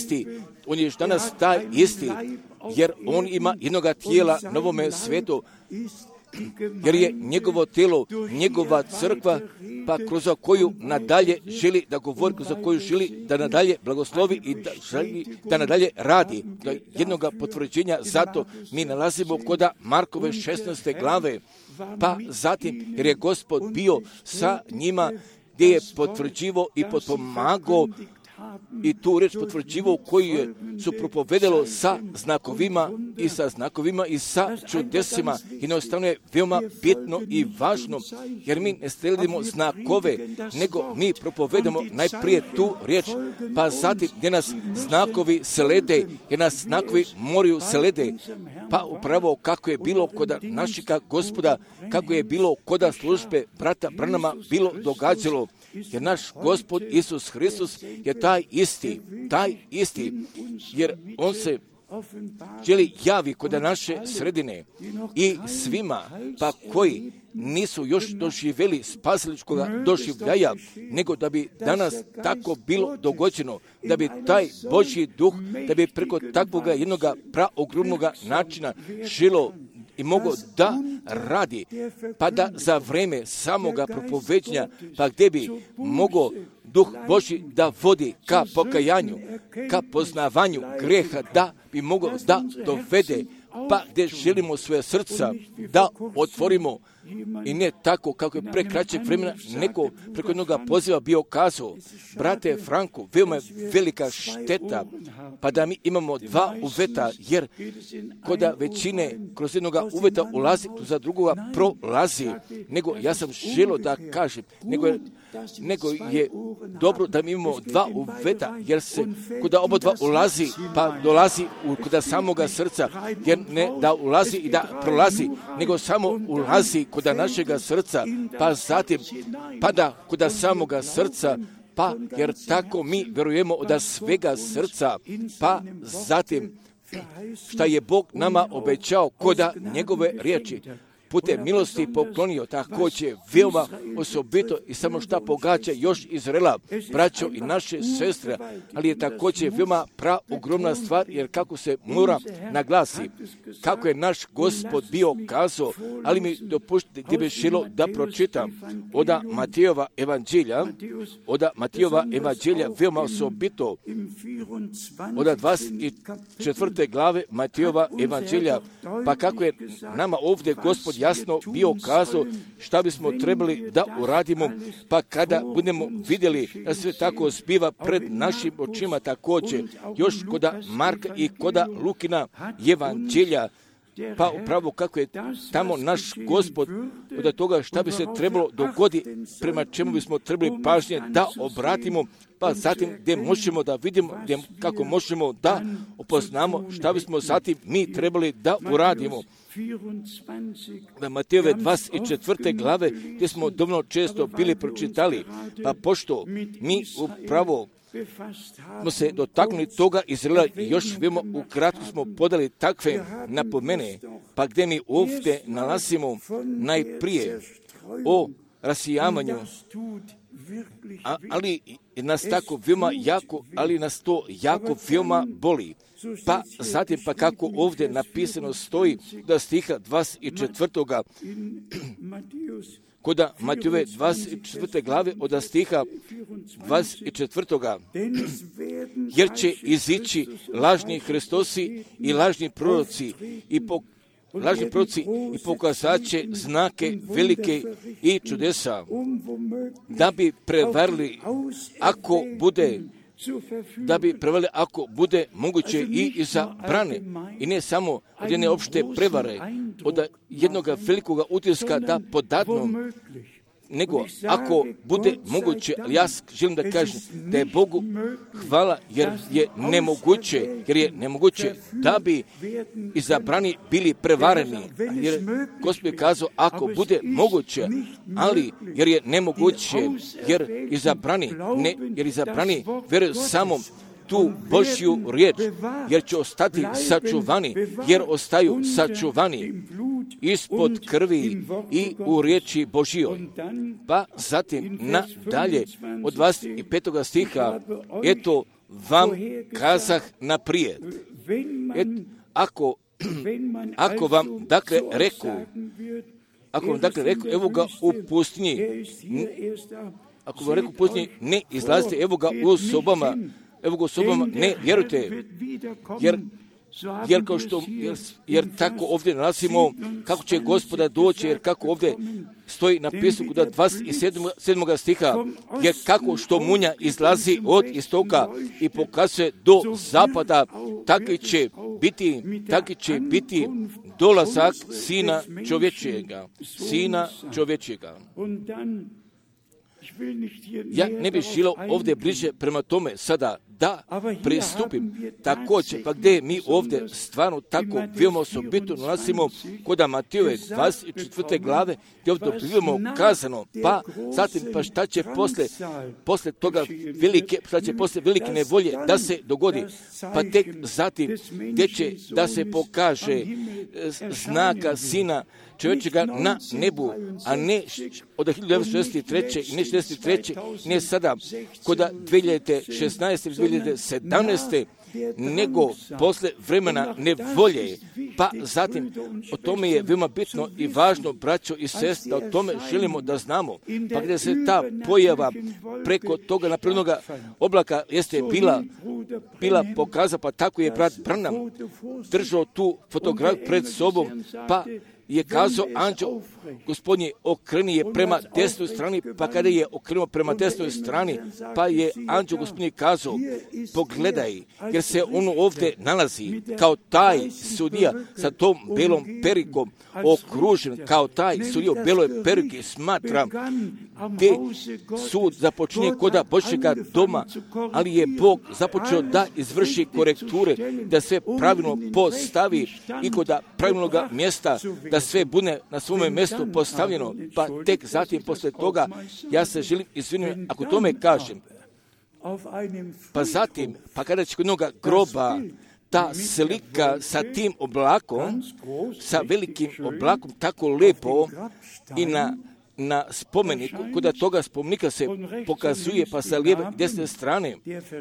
taj isti, jer on ima jednoga tijela na ovome svetu, jer je njegovo tijelo, njegova crkva, pa kroz koju nadalje želi da govori, kroz koju želi da nadalje blagoslovi i da želi da nadalje radi. Do jednoga potvrđenja, zato mi nalazimo koda Markove 16. glave, pa zatim jer je Gospod bio sa njima, gdje je potvrđivo i potpomagao i tu reč potvrđivo koju su propovedalo sa znakovima i sa čudesima. Jednostavno je veoma bitno i važno, jer mi ne sledimo znakove, nego mi propovedamo najprije tu riječ, pa zatim gdje nas znakovi slede, jer nas znakovi moraju slede, pa upravo kako je bilo kod našega Gospoda, kako je bilo kod službe brata Branama bilo događalo, jer naš Gospod Isus Hristos je taj isti, jer on se želi javi kod naše sredine i svima, pa koji nisu još doživjeli spasiličkog doživljaja, nego da bi danas tako bilo dogođeno, da bi taj Božji duh, da bi preko takvoga jednoga praogromnoga načina žilo i mogao da radi, pa da za vreme samoga propoveđenja, pa gdje bi mogao Duh Božji da vodi ka pokajanju, ka poznavanju greha, da bi mogao da dovede, pa gdje želimo svoje srca da otvorimo i ne tako kako je pre kraćeg vremena neko preko jednoga poziva bio kazao, brate Franko, veoma je velika šteta, pa da mi imamo dva uveta, jer kod većine kroz jednoga uveta ulazi, tu za drugoga prolazi, nego ja sam želio da kažem, nego je dobro da mi imamo dva uveta, jer se kod oba dva ulazi, pa dolazi kod samoga srca, jer ne da ulazi i da prolazi, nego samo ulazi kod našega srca, pa zatim pada kod samoga srca, pa jer tako mi vjerujemo od svega srca, pa zatim šta je Bog nama obećao kod njegove riječi. Putem milosti poklonio također veoma osobito i samo šta pogađa još Izraela, braćo i naše sestre, ali je također veoma ogromna stvar, jer kako se mora naglasi, kako je naš Gospod bio kazao, ali mi dopuštite gdje bi želo da pročitam od Matejova evanđelja veoma osobito od 24. glave Matejova evanđelja, pa kako je nama ovdje Gospod jasno bio kazao šta bismo trebali da uradimo, pa kada budemo vidjeli da sve tako zbiva pred našim očima također, još koda Marka i koda Lukina evanđelja, pa upravo kako je tamo naš Gospod od toga šta bi se trebalo dogoditi, prema čemu bismo trebali pažnje da obratimo, pa zatim gdje možemo da vidimo, kako možemo da opoznamo šta bismo zatim mi trebali da uradimo. Na Matejove 24. glave gdje smo dovoljno često bili pročitali, pa pošto mi upravo smo se dotaknuli toga Izraela i još veoma ukratko smo podali takve napomene, pa gdje mi ovdje nalazimo najprije o rasijavanju, ali nas tako veoma jako, ali nas to jako veoma boli. Pa zatim pa kako ovdje napisano stoji da stiha 24. kod Matejove 24. glave od stiha 24. jer će izići lažni Hristosi i lažni proroci i pokazat će znake velike i čudesa, da bi prevarili ako bude moguće i iza brane. I ne samo od jedne opšte prevare, od jednog velikog utiska da podatnom, nego ako bude moguće, ali ja želim da kažem da je Bogu hvala jer je nemoguće da bi izabrani bili prevareni. Jer Gospod je kazao ako bude moguće, ali jer je nemoguće, jer izabrani vjeruju samo tu Božju riječ, jer će ostati sačuvani, jer ostaju sačuvani ispod krvi i u riječi Božjoj. Pa zatim nadalje od 25. stiha, eto vam kazah naprijed. Ako vam dakle reku, evo ga u pustinji, ako vam reku u pustinji, ne izlazite, evo ga u sobama, ne vjerujte, jer tako ovdje nalazimo kako će Gospoda doći, jer kako ovdje stoji napisano kod 27. stiha, jer kako što munja izlazi od istoka i pokazuje do zapada, taki će biti dolazak Sina čovječjega. Ja ne bih želio ovdje bliže prema tome sada da pristupim također, pa gdje mi ovdje stvarno tako veoma osobito nalazimo kod Matejove 24. glave gdje ovdje dobivamo kazano, pa zatim pa šta će posle toga velike nevolje da se dogodi, pa tek zatim gdje će da se pokaže znaka Sina čovječega na nebu, a ne od 1963. i ne 63. ne sada kod 2016. 2017. nego posle vremena nevolje. Pa zatim, o tome je veoma bitno i važno, braćo i sestre, da o tome želimo da znamo. Pa gdje se ta pojava preko toga naprednog oblaka jeste bila pokazana, pa tako je brat Branham držao tu fotografiju pred sobom, pa je kazao anđeo Gospodnji okreni je prema desnoj strani, pa kada je okrenuo prema desnoj strani, pa je anđeo Gospodnji kazao pogledaj, jer se on ovdje nalazi kao taj sudija sa tom belom perikom okružen, kao taj sudija u beloj periki smatra gdje sud započinje kod Božjega doma, ali je Bog započeo da izvrši korekture, da sve pravilno postavi i kod pravilnog mjesta, da sve bude na svome mjestu postavljeno, pa tek zatim posle toga ja se želim izviniti ako tome kažem. Pa zatim, pa kada će kod jednoga groba ta slika sa tim oblakom, sa velikim oblakom, tako lepo i na spomeniku, kod toga spomenika se pokazuje pa sa lijeve i desne strane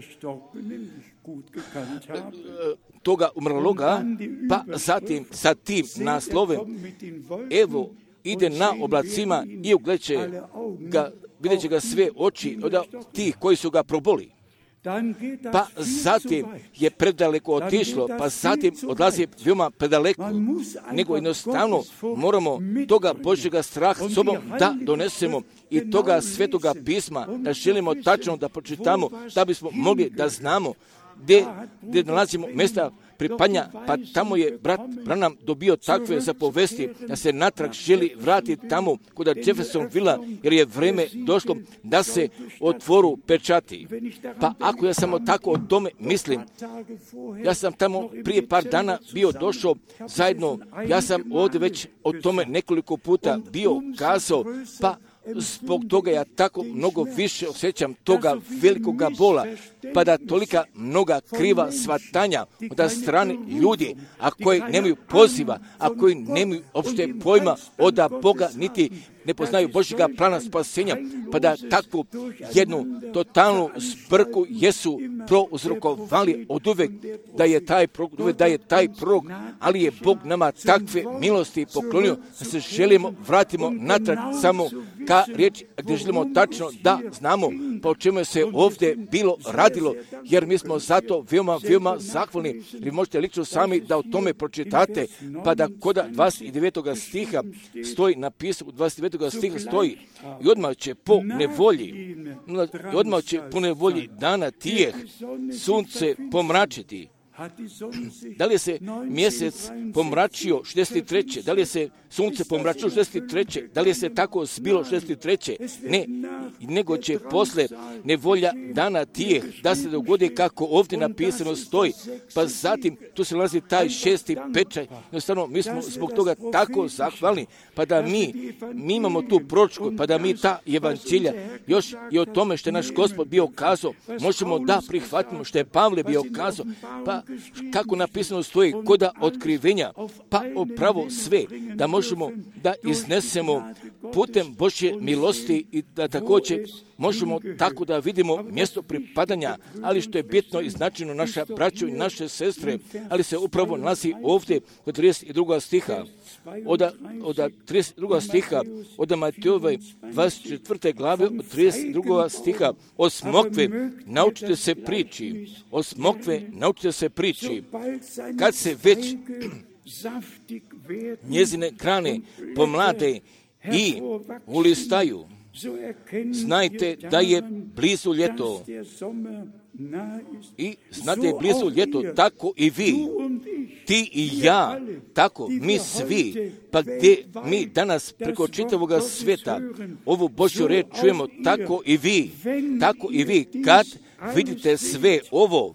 toga umrloga, pa zatim sa tim naslovem, evo ide na oblacima i vidjet će ga sve oči od tih koji su ga proboli. Pa zatim je predaleko otišlo, pa zatim odlazi veoma predaleko, nego jednostavno moramo toga Božjega straha sobom da donesemo i toga svetoga pisma, da želimo tačno da pročitamo, da bismo mogli da znamo gdje nalazimo mjesta pripanja, pa tamo je brat Branham dobio takve zapovesti da se natrag želi vratiti tamo kod Jeffersonville, jer je vreme došlo da se otvoru pečati. Pa ako ja samo tako o tome mislim, ja sam tamo prije par dana bio došao zajedno, ja sam ovdje već o tome nekoliko puta bio kazao, pa zbog toga ja tako mnogo više osjećam toga velikoga bola, pa da tolika mnoga kriva shvatanja od strane ljudi, a koji nemaju poziva, a koji nemaju opšte pojma od Boga, niti ne poznaju Božjega plana spasenja, pa da takvu jednu totalnu zbrku jesu prouzrokovali od uvek da je taj prorok, ali je Bog nama takve milosti poklonio da se želimo vratimo natrag samo ka riječi gdje želimo tačno da znamo pa o čemu se ovdje bilo radilo, jer mi smo zato veoma zahvalni. Vi možete lično sami da o tome pročitate, pa da kod 29. stiha stoji napisano, 29. stiha stoji i odmah će po nevolji dana tijeh sunce pomračiti. Da li je se mjesec pomračio 63. Da li je se sunce pomračilo 63. Da li je se tako zbilo 63. Ne, nego će posle nevolja dana tijeh da se dogodi kako ovdje napisano stoji. Pa zatim tu se nalazi taj 6. pečaj. Jednostavno, mi smo zbog toga tako zahvalni, pa da mi imamo tu proročku, pa da mi ta evanđelja još i o tome što je naš Gospod bio kazao, možemo da prihvatimo što je Pavle bio kazao, pa kako napisano stoji koda otkrivenja, pa upravo sve da možemo da iznesemo putem Božje milosti i da također možemo tako da vidimo mjesto pripadanja, ali što je bitno i značajno naša braćo i naše sestre, ali se upravo nalazi ovdje od 32. stiha, od 32. stiha, od Matejove 24. glave, od 32. stiha, od smokve naučite se priči, od smokve naučite se priči, kad se već njezine grane pomlade i ulistaju, znajte da je blizu ljeto. I znate, blizu ljeto, tako i vi, ti i ja, tako mi svi, pa gdje mi danas preko čitavog svijeta ovu Božju reč čujemo, tako i vi, kad vidite sve ovo,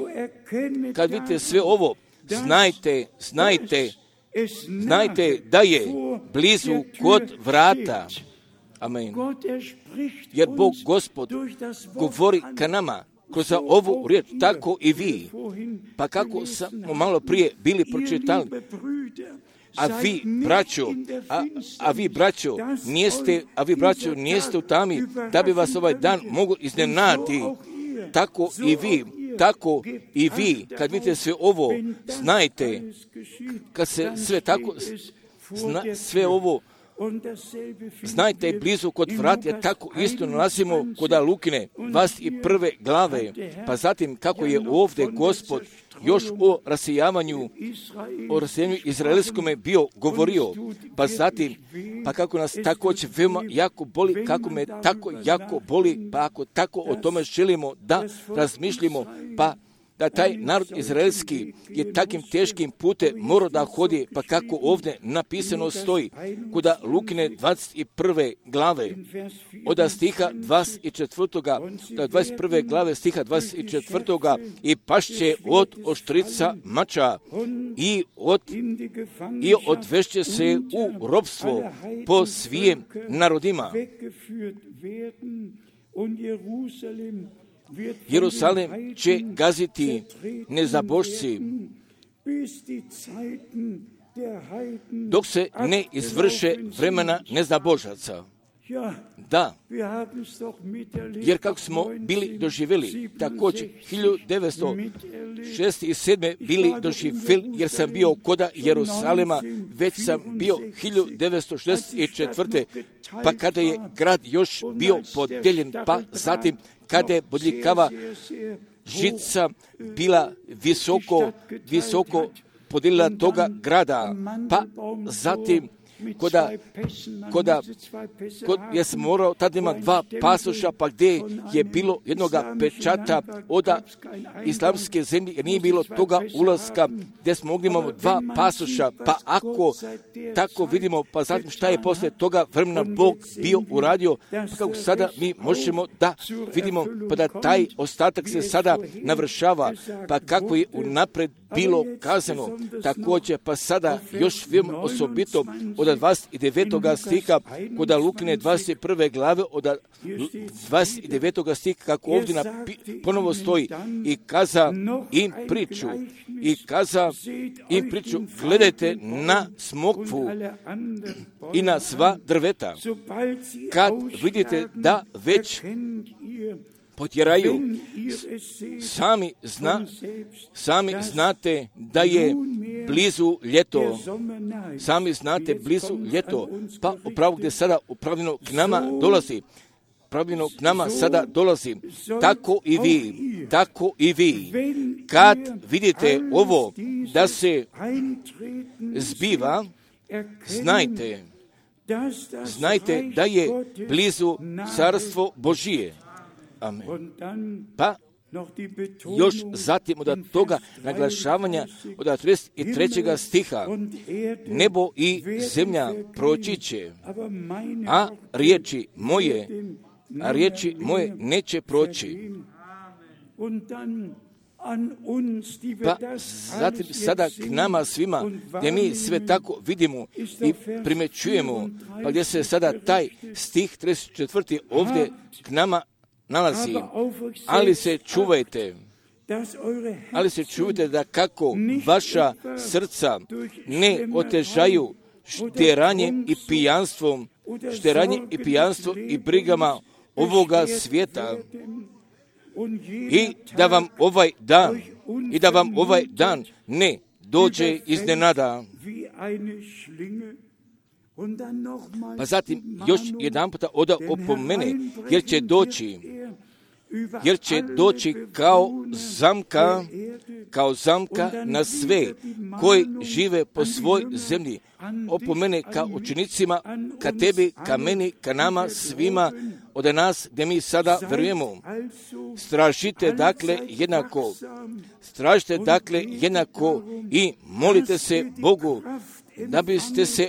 znajte da je blizu kod vrata. Amen. Jer Bog Gospod govori ka nama kroz ovu riječ, tako i vi. Pa kako smo malo prije bili pročitali, a vi, braćo, nijeste u tami, da bi vas ovaj dan mogao iznenaditi. Tako i vi, kad vidite sve ovo, znajte, kad se sve tako, sve ovo, znajte, blizu kod vrata, tako isto nalazimo kod Lukine 21. glave, pa zatim kako je ovdje Gospod još o rasijavanju izraelskome bio govorio, pa zatim, pa kako nas također veoma jako boli, kako me tako jako boli, pa ako tako o tome želimo da razmišljamo, pa da taj narod izraelski je takim teškim putem morao da hodi, pa kako ovdje napisano stoji, kod Lukine 21. glave, od stiha 24. do 21. glave stiha 24. i pašće od oštrica mača i odvešće se u ropstvo po svijem narodima. Jerusalem će gaziti nezabošci dok se ne izvrše vremena nezabožaca. Da, jer kako smo bili doživjeli, također 1906. i 1907. bili doživjeli, jer sam bio kod Jerusalema, već sam bio 1964. pa kada je grad još bio podijeljen, pa zatim kada je bodljikava žica bila visoko podijelila toga grada, pa zatim ja sam morao, tada ima 2 pasoša, pa gdje je bilo jednoga pečata od islamske zemlje, jer nije bilo toga ulaska gdje smo mogli imamo 2 pasoša, pa ako tako vidimo, pa zatim šta je poslije toga vremena Bog bio uradio, pa kako sada mi možemo da vidimo, pa da taj ostatak se sada navršava, pa kako je unapred bilo kazano, također, pa sada još vidimo osobito od 29. stiha kod Lukine 21. glave od 29. stiha kako ovdje ponovo stoji i kaza im priču gledajte na smokvu i na sva drveta kad vidite da već potjeraju, sami znate da je blizu ljeto. Sami znate blizu ljeto. Pa upravo gdje sada upravljeno k nama sada dolazi. Tako i vi. Kad vidite ovo da se zbiva, znajte da je blizu carstvo Božije. Amen. Pa još zatim od toga naglašavanja od 33. stiha nebo i zemlja proći će, a riječi moje neće proći. Pa zatim sada k nama svima, gdje mi sve tako vidimo i primećujemo, pa gdje se sada taj stih 34. ovdje k nama nalazi, ali se čuvajte da kako vaša srca ne otežaju šteranjem i pijanstvom i brigama ovoga svijeta i da vam ovaj dan ne dođe iznenada. Pa zatim još jedan puta opomene, jer će doći kao zamka na sve koji žive po svoj zemlji. Opomene ka učenicima, ka tebi, ka meni, ka nama, svima od nas gdje mi sada vjerujemo. Stražite jednako i molite se Bogu da biste se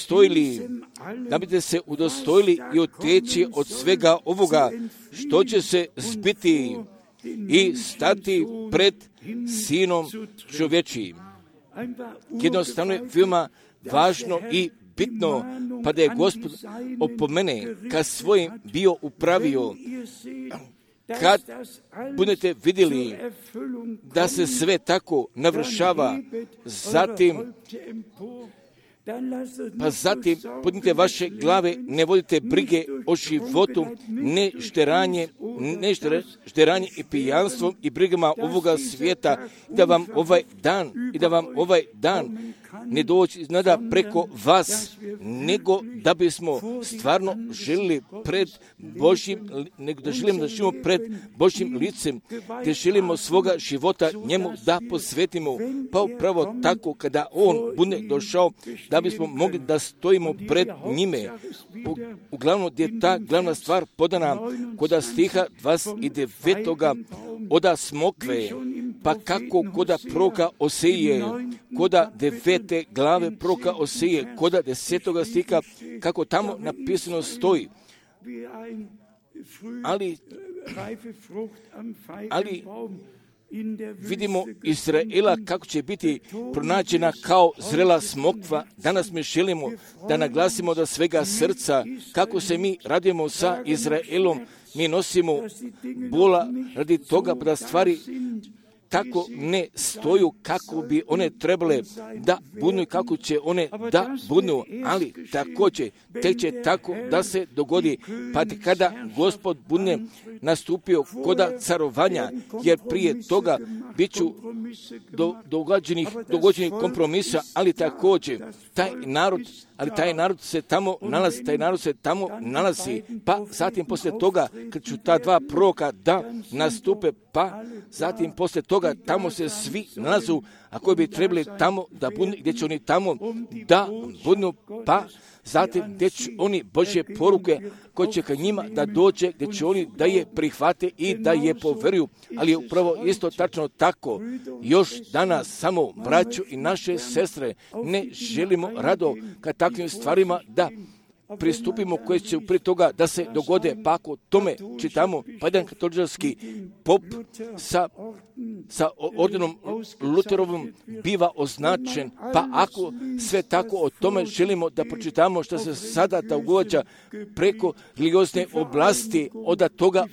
udostojili i oteći od svega ovoga što će se zbiti i stati pred Sinom čovječijim. Jednostavno je veoma važno i bitno, pa da je Gospod opomene kad svojim bio upravio, kad budete vidjeli da se sve tako navršava, zatim Pa zatim podnite vaše glave, ne vodite brige o životu, ne šteranje i pijanstvom i brigama ovoga svijeta, da vam ovaj dan ne doći nada preko vas, nego da bismo stvarno želili pred Božjim, nego da želimo da živimo pred Božjim licem, da želimo svoga života njemu da posvetimo, pa upravo tako kada on bude došao, da bismo mogli da stojimo pred njime. Uglavnom gdje je ta glavna stvar podana koda stiha 29. oda smokve, pa kako koda proka Oseje, koda 9. glave proka Oseje, koda 10. stiha, kako tamo napisano stoji. Ali vidimo Izraela kako će biti pronađena kao zrela smokva. Danas mi želimo da naglasimo do svega srca kako se mi radimo sa Izraelom. Mi nosimo bola radi toga da stvari tako ne stoju kako bi one trebale da budnu i kako će one da budnu, ali također tek će tako da se dogodi, pa kada Gospod bude nastupio koda carovanja, jer prije toga bit ću dogođenih kompromisa, ali također taj narod se tamo nalazi, pa zatim poslije toga kad ću ta dva proroka da nastupe, pa zatim poslije toga tamo se svi nalazu, a koji bi trebali tamo da budu, gdje će oni tamo da budu, pa zatim gdje će oni Božje poruke koje će ka njima da dođe, gdje će oni da je prihvate i da je poveruju. Ali je upravo isto tačno tako. Još danas samo braćo i naše sestre ne želimo rado ka takvim stvarima da pristupimo koje će prije toga da se dogode, pa ako tome čitamo, pa jedan katolički pop sa ordenom Luterovom biva označen, pa ako sve tako o tome želimo da pročitamo što se sada događa preko religiozne oblasti, od toga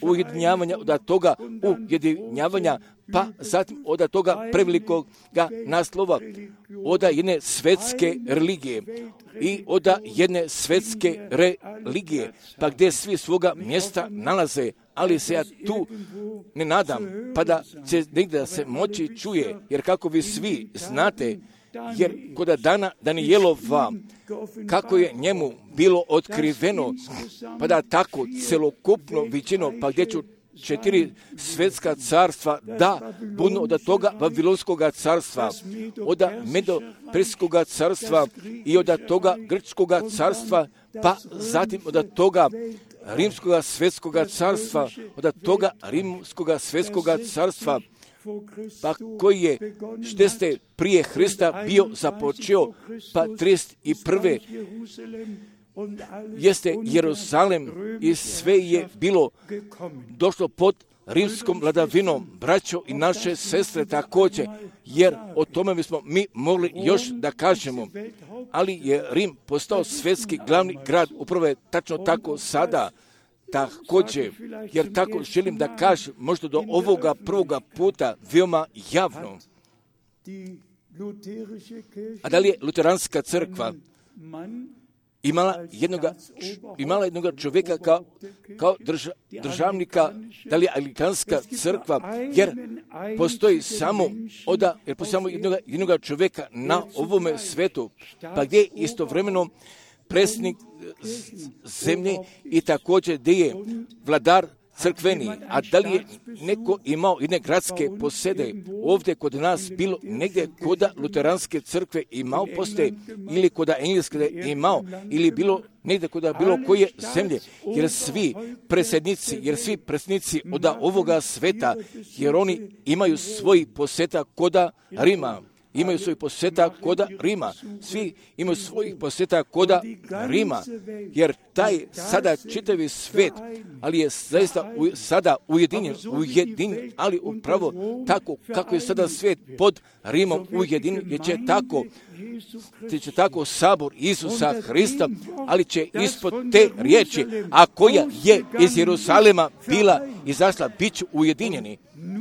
ujedinjavanja, pa zatim od toga prevelikog naslova, od jedne svetske religije i od jedne svetske religije, pa gdje svi svoga mjesta nalaze, ali se ja tu ne nadam, pa da će negdje da se moći čuje, jer kako vi svi znate, jer kod dana Danijelova, kako je njemu bilo otkriveno, pa da tako celokupno viđeno, pa gdje ću 4 svetska carstva da budu od toga Vavilonskog carstva, od Medo-Perskog carstva i od toga Grčkog carstva, pa zatim od toga Rimskog svetskog carstva, od toga Rimskog svetskog carstva, pa koji je što ste prije Hrista bio započeo, pa 31. jeste Jeruzalem i sve je bilo došlo pod rimskom vladavinom, braćo i naše sestre također, jer o tome bismo mi mogli još da kažemo, ali je Rim postao svjetski glavni grad, upravo je tačno tako sada, također, jer tako želim da kažem, možda do ovoga prvoga puta veoma javno. A da li je luteranska crkva imala jednoga čovjeka kao državnika, da li je anglikanska crkva, jer postoji samo jednoga čovjeka na ovome svetu, pa gdje je istovremeno predsjednik zemlje i također gdje je vladar crkveni, a da li je neko imao jedne gradske posede ovdje kod nas bilo negdje koda luteranske crkve imao postoje ili koda engleske imao ili bilo negdje koda bilo koje zemlje, jer svi predsjednici od ovoga sveta, jer oni imaju svoj poseta koda Rima. Imaju svoj poseta koda Rima. Svi imaju svojih poseta koda Rima. Jer taj sada čitavi svet, ali je zaista sada ujedinjen, ali upravo tako kako je sada svet pod Rimom ujedinjen, jer će tako sabor Isusa Hrista, ali će ispod te riječi, a koja je iz Jeruzalema bila izašla, bit će ujedinjeni.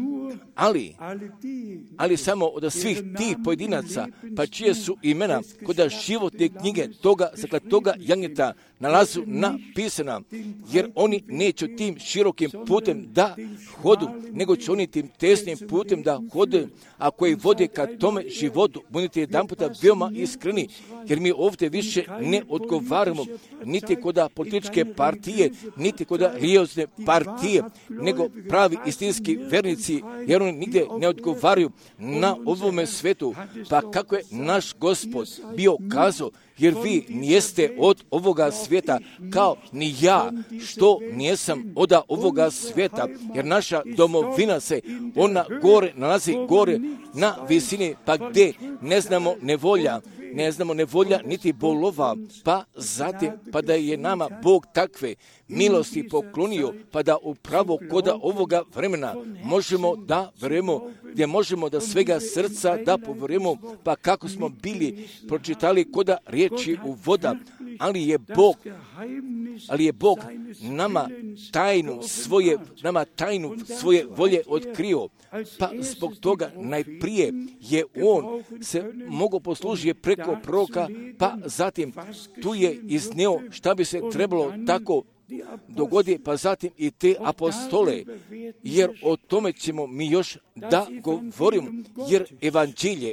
ali samo od svih tih pojedinaca, pa čije su imena kod životne knjige toga jagnjeta nalazu napisana, jer oni neće tim širokim putem da hodu, nego će oni tim tesnim putem da hode, a koji vode ka tome životu. Budite jedan puta veoma iskreni, jer mi ovdje više ne odgovaramo niti kod političke partije, niti kod religiozne partije, nego pravi istinski vernici, jer oni nigdje ne odgovaraju na ovome svetu. Pa kako je naš Gospod bio kazao, jer vi nijeste od ovoga svijeta, kao ni ja, što nijesam od ovoga svijeta, jer naša domovina se, ona gore nalazi, gore na visini, pa gdje ne znamo nevolja niti bolova, pa zatim, pa da je nama Bog takve milosti poklonio, pa da upravo kod ovoga vremena možemo da verujemo, gdje možemo da svega srca da poverujemo, pa kako smo bili pročitali kod riječi u voda, ali je Bog nama tajnu svoje volje otkrio, pa zbog toga najprije je on se mogao poslužiti preko proroka, pa zatim tu je izneo šta bi se trebalo tako dogodi, pa zatim i te apostole, jer o tome ćemo mi još da govorimo, jer evanđelje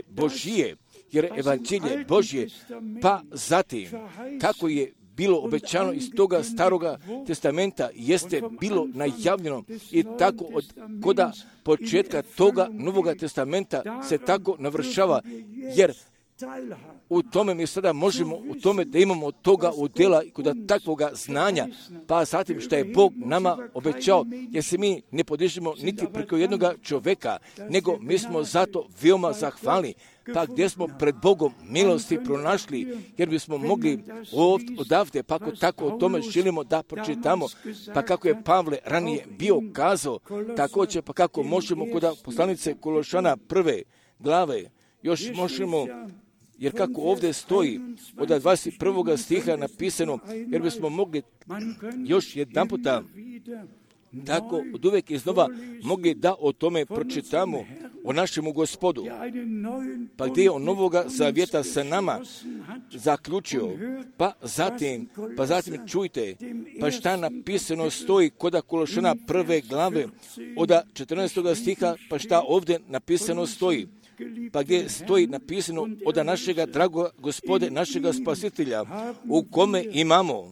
Božje, pa zatim kako je bilo obećano iz toga staroga testamenta, jeste bilo najavljeno i tako od koda početka toga novoga testamenta se tako navršava, jer u tome mi sada možemo, u tome da imamo toga udjela i kod takvoga znanja, pa zatim što je Bog nama obećao, jer se mi ne podižemo niti preko jednoga čovjeka, nego mi smo zato veoma zahvalni, pa gdje smo pred Bogom milosti pronašli, jer bismo mogli odavde, pa ako tako o tome želimo da pročitamo, pa kako je Pavle ranije bio kazao, također pa kako možemo kod poslanice Kološana 1. glave, još možemo, jer kako ovdje stoji od 21. stiha napisano, jer bismo mogli još jedan puta tako od uvijek iznova mogli da o tome pročitamo o našemu Gospodu. Pa gdje je on novoga zavjeta sa nama zaključio, pa zatim čujte, pa šta napisano stoji kod Kološana 1. glave od 14. stiha, pa šta ovdje napisano stoji. Pa gdje stoji napisano od našega dragoga Gospode, našega Spasitelja, u kome imamo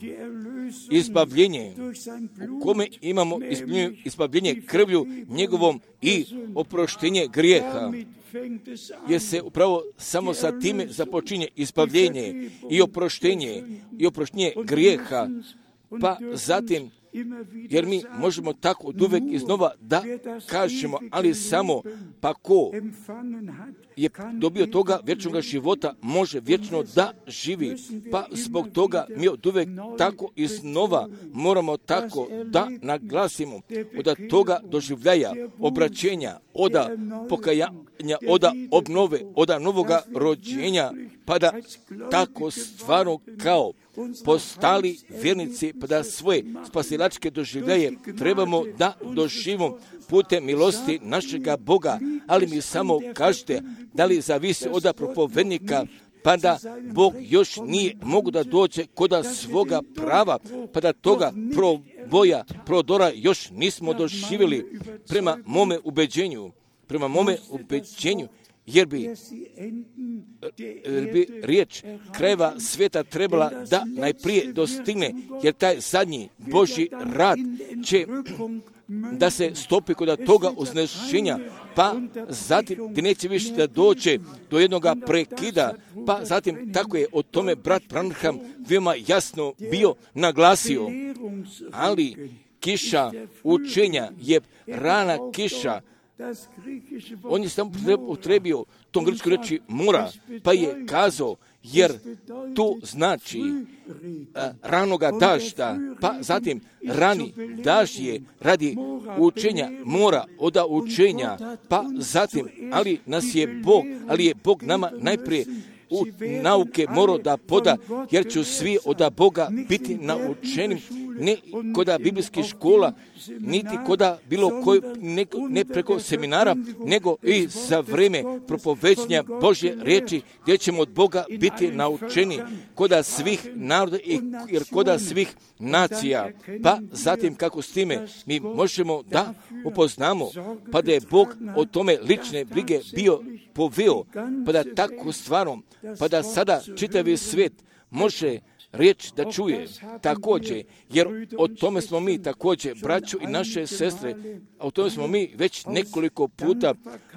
izbavljenje krvlju njegovom i oproštenje grijeha. Jer se upravo samo sa time započinje izbavljenje i oproštenje grijeha, pa zatim, jer mi možemo tako od uvek iznova da kažemo, ali samo pa ko je dobio toga vječnog života, može vječno da živi. Pa zbog toga mi od uvek tako iznova moramo tako da naglasimo od toga doživljaja, obraćenja, od pokajanja, od obnove, od novoga rođenja, pa da tako stvarno kao postali vjernici, pa da svoje spasilačke doživljaje trebamo da doživimo putem milosti našega Boga, ali mi samo kažete da li zavisi od propovednika, pa da Bog još nije mogu da dođe koda svoga prava, pa da toga prodora još nismo doživjeli prema mome ubeđenju, jer bi riječ krajeva sveta trebala da najprije dostigne, jer taj zadnji Božji rad će da se stopi kod toga uznešenja, pa zatim gdje neće više da dođe do jednoga prekida, pa zatim tako je o tome brat Branham veoma jasno bio naglasio, ali kiša učenja je rana kiša. On je samo potrebio tom grčkoj reči mora, pa je kazao, jer tu znači ranoga dažda, pa zatim rani dažd je radi učenja, mora od učenja, pa zatim, ali je Bog nama najprije u nauke morao da poda, jer će svi od Boga biti naučeni, ne koda biblijskih škola, niti koda bilo koji, ne preko seminara, nego i za vrijeme propoveđenja Božje riječi, gdje ćemo od Boga biti naučeni koda svih naroda i koda svih nacija. Pa zatim kako s time mi možemo da upoznamo, pa da je Bog o tome lične brige bio poveo, pa da tako stvarno, pa da sada čitavi svijet može riječ da čuje također, jer o tome smo mi također, braću i naše sestre, o tome smo mi već nekoliko puta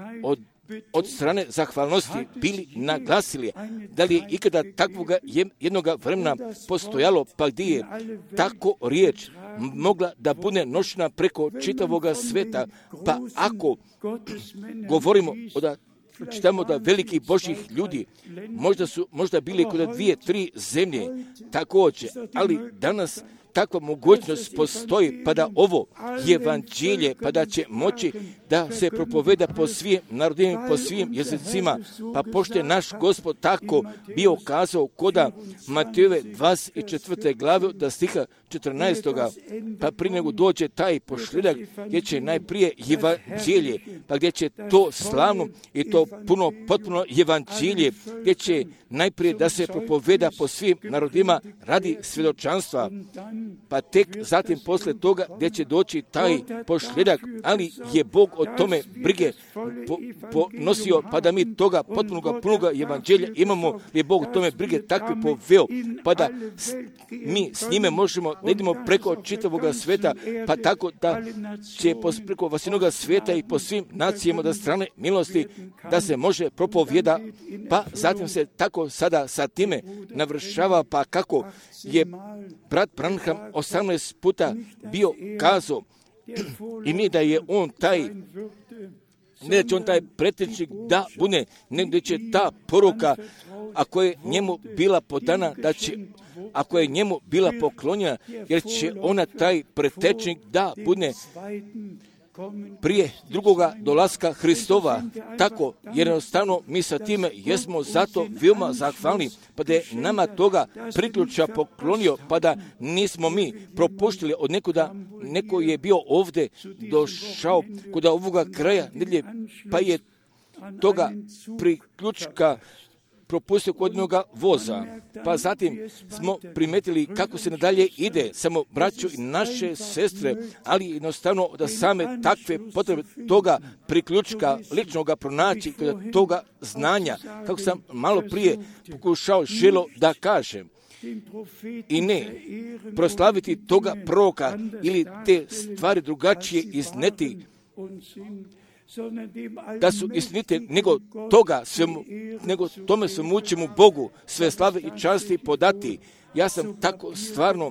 od strane zahvalnosti bili naglasili. Da li je ikada takvoga jednoga vremena postojalo, pa gdje je tako riječ mogla da bude nošena preko čitavoga sveta, pa ako govorimo da čitamo da veliki Božjih ljudi možda bili kod 2-3 zemlje također, ali danas takva mogućnost postoji, pa da ovo evanđelje, pa da će moći da se propoveda po svim narodima, po svim jezicima, pa pošto je naš Gospod tako bio kazao koda Matejove 24. glave da stiha 14. pa prije nego dođe taj pošljedak gdje će najprije evanđelje, pa gdje će to slavno i to potpuno evanđelje, gdje će najprije da se propoveda po svim narodima radi svjedočanstva, pa tek zatim posle toga gdje će doći taj pošljedak, ali je Bog o tome brige ponosio, pa da mi toga potpunoga punoga evanđelja imamo, je Bog o tome brige takve poveo, pa da mi s njime možemo da idemo preko čitavoga sveta, pa tako da će preko vasinoga sveta i po svim nacijama da strane milosti da se može propovjeda, pa zatim se tako sada sa time navršava, pa kako je brat Branham 18 puta bio kazao i mi da je on taj, ne da će on taj pretečnik da bude, nego da će ta poruka, ako je njemu bila podana, da će, ako je njemu bila poklonjena, jer će ona taj pretečnik da bude prije drugoga dolaska Hristova. Tako, jer jednostavno mi sa time jesmo zato veoma zahvalni, pa da je nama toga priključa poklonio, pa da nismo mi propuštili od nekoda, neko je bio ovdje došao kod ovoga kraja nedjelje, pa je toga priključka propustio kod jednoga voza. Pa zatim smo primetili kako se nadalje ide, samo braćo i naše sestre, ali jednostavno da same takve potrebe toga priključka ličnoga pronaći, toga znanja, kako sam malo prije pokušao želo da kažem. I ne proslaviti toga proroka ili te stvari drugačije izneti, da su istinite, nego tome svemoćemu Bogu sve slave i časti podati. Ja sam tako stvarno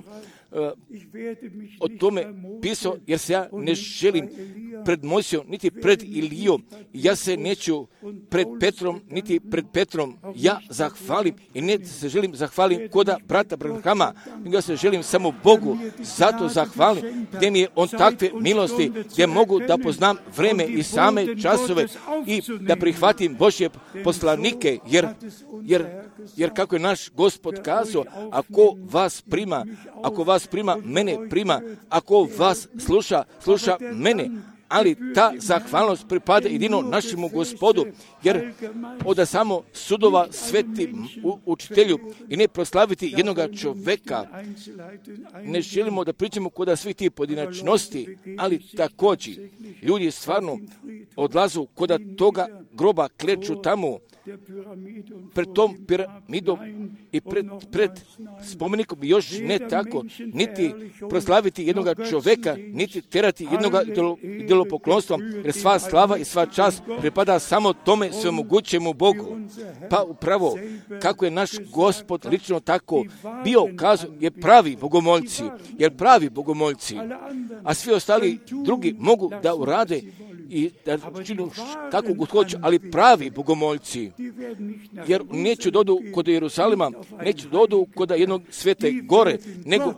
o tome pisao, jer se ja ne želim pred Mojsijom, niti pred Ilijom. Ja se neću pred Petrom, niti pred Petrom. Ja zahvalim i ne se želim zahvalim koda brata Branhama, nego ja se želim samo Bogu. Zato zahvalim gdje mi je on takve milosti, gdje mogu da poznam vreme i same časove i da prihvatim Božje poslanike, jer kako je naš Gospod kazao, ako vas prima, mene prima, ako vas sluša mene, ali ta zahvalnost pripada jedino našemu Gospodu, jer od samo sudova sveti učitelju i ne proslaviti jednoga čoveka. Ne želimo da pričamo kod svih tih pojedinačnosti, ali također ljudi stvarno odlazu kod toga groba, kleču tamo pred tom piramidom i pred spomenikom, još ne tako, niti proslaviti jednoga čoveka, niti terati jednoga idolopoklonstva, jer sva slava i sva čast pripada samo tome svemogućemu Bogu. Pa upravo, kako je naš Gospod lično tako bio kazao, je pravi bogomoljci, a svi ostali drugi mogu da urade i da činu kako god hoću, ali pravi bogomoljci, jer neću dodu kod Jerusalima, neću dodu kod jednog svete gore, nego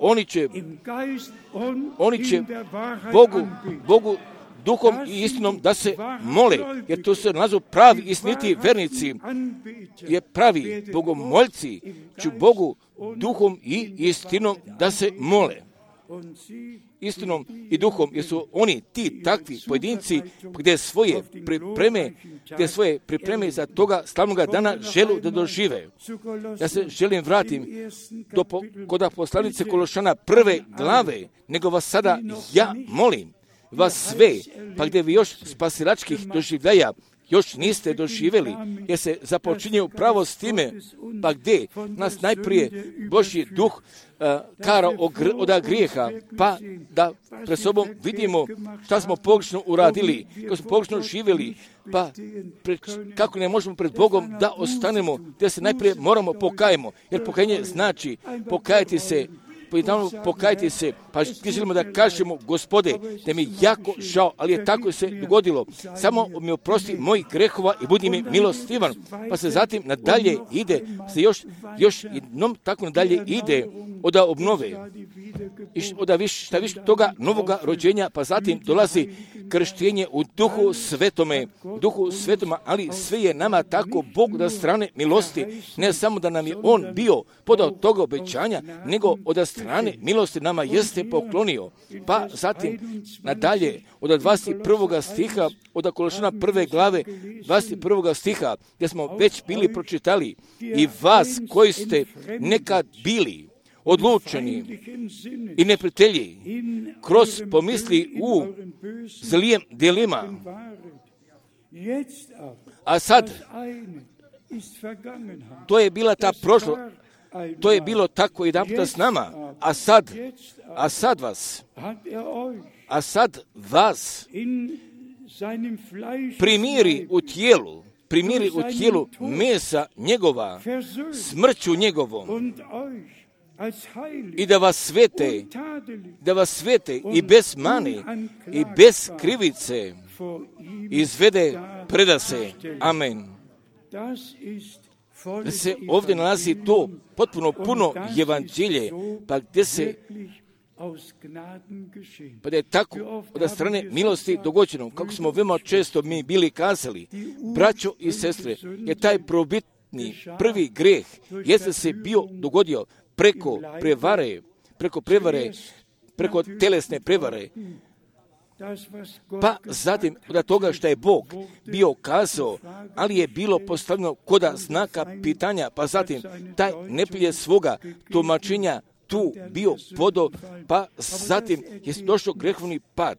oni će Bogu duhom i istinom da se mole, jer to se nazovu pravi istiniti vernici, jer pravi bogomoljci će Bogu duhom i istinom da se mole. istinom i duhom, jer su oni ti takvi pojedinci gdje svoje pripreme za toga slavnoga dana žele da dožive. Ja se želim vratim kod poslanice Kološana 1. glave, nego vas sada ja molim, vas sve, pa gdje vi još spasilačkih doživljaja još niste doživjeli, jer se započinje upravo s time, pa gdje nas najprije Božji duh kara od grijeha, pa da pred sobom vidimo šta smo pogrešno uradili, kako smo pogrešno živjeli, pa kako ne možemo pred Bogom da ostanemo, gdje se najprije moramo pokajemo, jer pokajanje znači pokajte se, pa želimo da kažemo, Gospode, da mi je jako žao, ali je tako se dogodilo. Samo mi oprosti mojih grehova i budi mi milostivan. Pa se zatim nadalje ide, se još jednom tako nadalje ide od obnove. I šta više toga novoga rođenja, pa zatim dolazi krštenje u Duhu Svetome, ali sve je nama tako Bog da strane milosti, ne samo da nam je On bio podao toga obećanja, nego od strane milosti nama jeste poklonio. Pa zatim nadalje od 21. stiha, od Kološana 1. glave, 21. stiha, gdje smo već bili pročitali, i vas koji ste nekad bili odlučeni i neprijatelji kroz pomisli u zlijem djelima, a sad to je bila ta prošlost, to je bilo tako jedan puta s nama, a sad vas primiri u tijelu mesa njegova, smrću njegovom, i da vas svete i bez mane i bez krivice izvede predase. Amen. Da se ovdje nalazi to potpuno puno evanđelje, pa gdje se pa da je tako od strane milosti dogođeno, kako smo veoma često mi bili kazali, braćo i sestre, je taj probitni prvi greh jeste se bio dogodio preko telesne prevare, pa zatim od toga što je Bog bio kazao, ali je bilo postavljeno koda znaka pitanja, pa zatim taj neprijatelj svoga tumačenja tu bio podo, pa zatim je došao grehovni pad.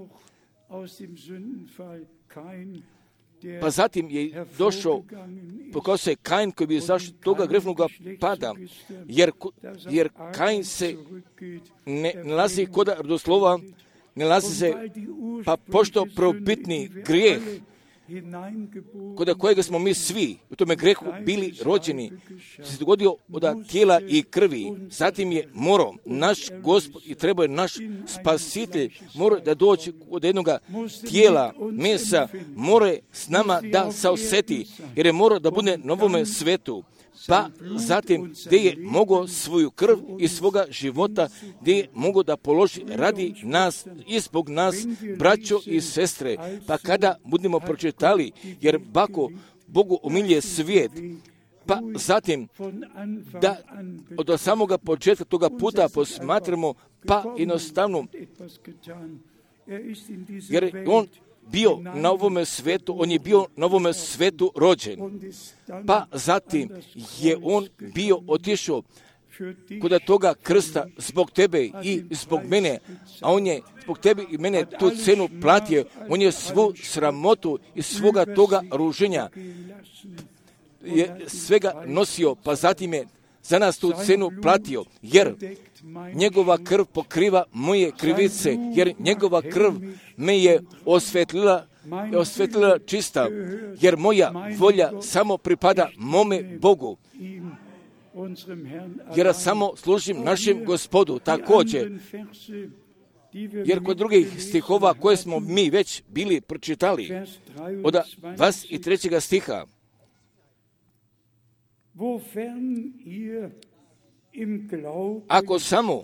Pa zatim je došao, pokazao se Kain koji bi izašao toga grehovnog pada, jer Kain se ne nalazi kod rodoslova, ne nalazi se, pa pošto probitni grijeh, kod kojega smo mi svi u tome grehu bili rođeni, se dogodio od tijela i krvi. Zatim je morao naš Gospod i trebao je naš Spasitelj, mora da dođe od jednog tijela, mesa, mora s nama da se osjeti, jer je morao da bude na ovome svetu. Pa zatim gdje je mogao svoju krv i svoga života, gdje je mogao da položi radi nas i zbog nas, braćo i sestre. Pa kada budemo pročitali, jer bako Bogu umilje svijet, pa zatim da od samoga početka toga puta posmatramo, pa jednostavno, jer on bio na ovome svetu, on je bio na ovome svetu rođen. Pa zatim je on bio otišao kod toga krsta zbog tebe i zbog mene, a on je zbog tebe i mene tu cenu platio. On je svu sramotu i svoga toga ruženja je svega nosio, pa zatim je za nas tu cenu platio, jer njegova krv pokriva moje krivice, jer njegova krv me je osvetlila čista, jer moja volja samo pripada mome Bogu, jer samo služim našem Gospodu. Također, jer kod drugih stihova koje smo mi već bili pročitali, od 23. stiha, ako samo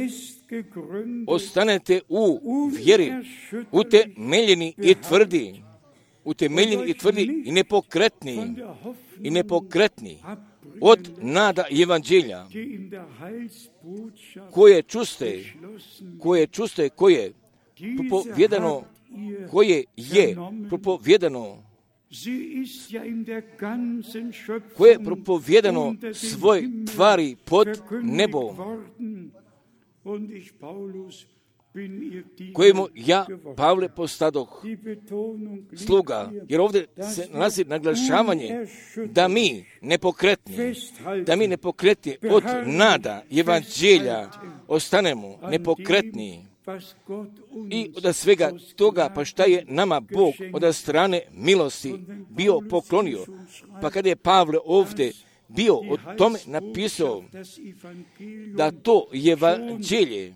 ostanete u vjeri, utemeljeni i tvrdi i nepokretni, od nada evanđelja, koje je propovijedano svoj tvari pod nebom, kojemu ja, Pavle, postadoh sluga, jer ovdje se nalazi naglašavanje da mi nepokretni od nada evanđelja ostanemo nepokretni i od svega toga, pa šta je nama Bog od strane milosti bio poklonio. Pa kada je Pavle ovdje bio o tome napisao da to evanđelje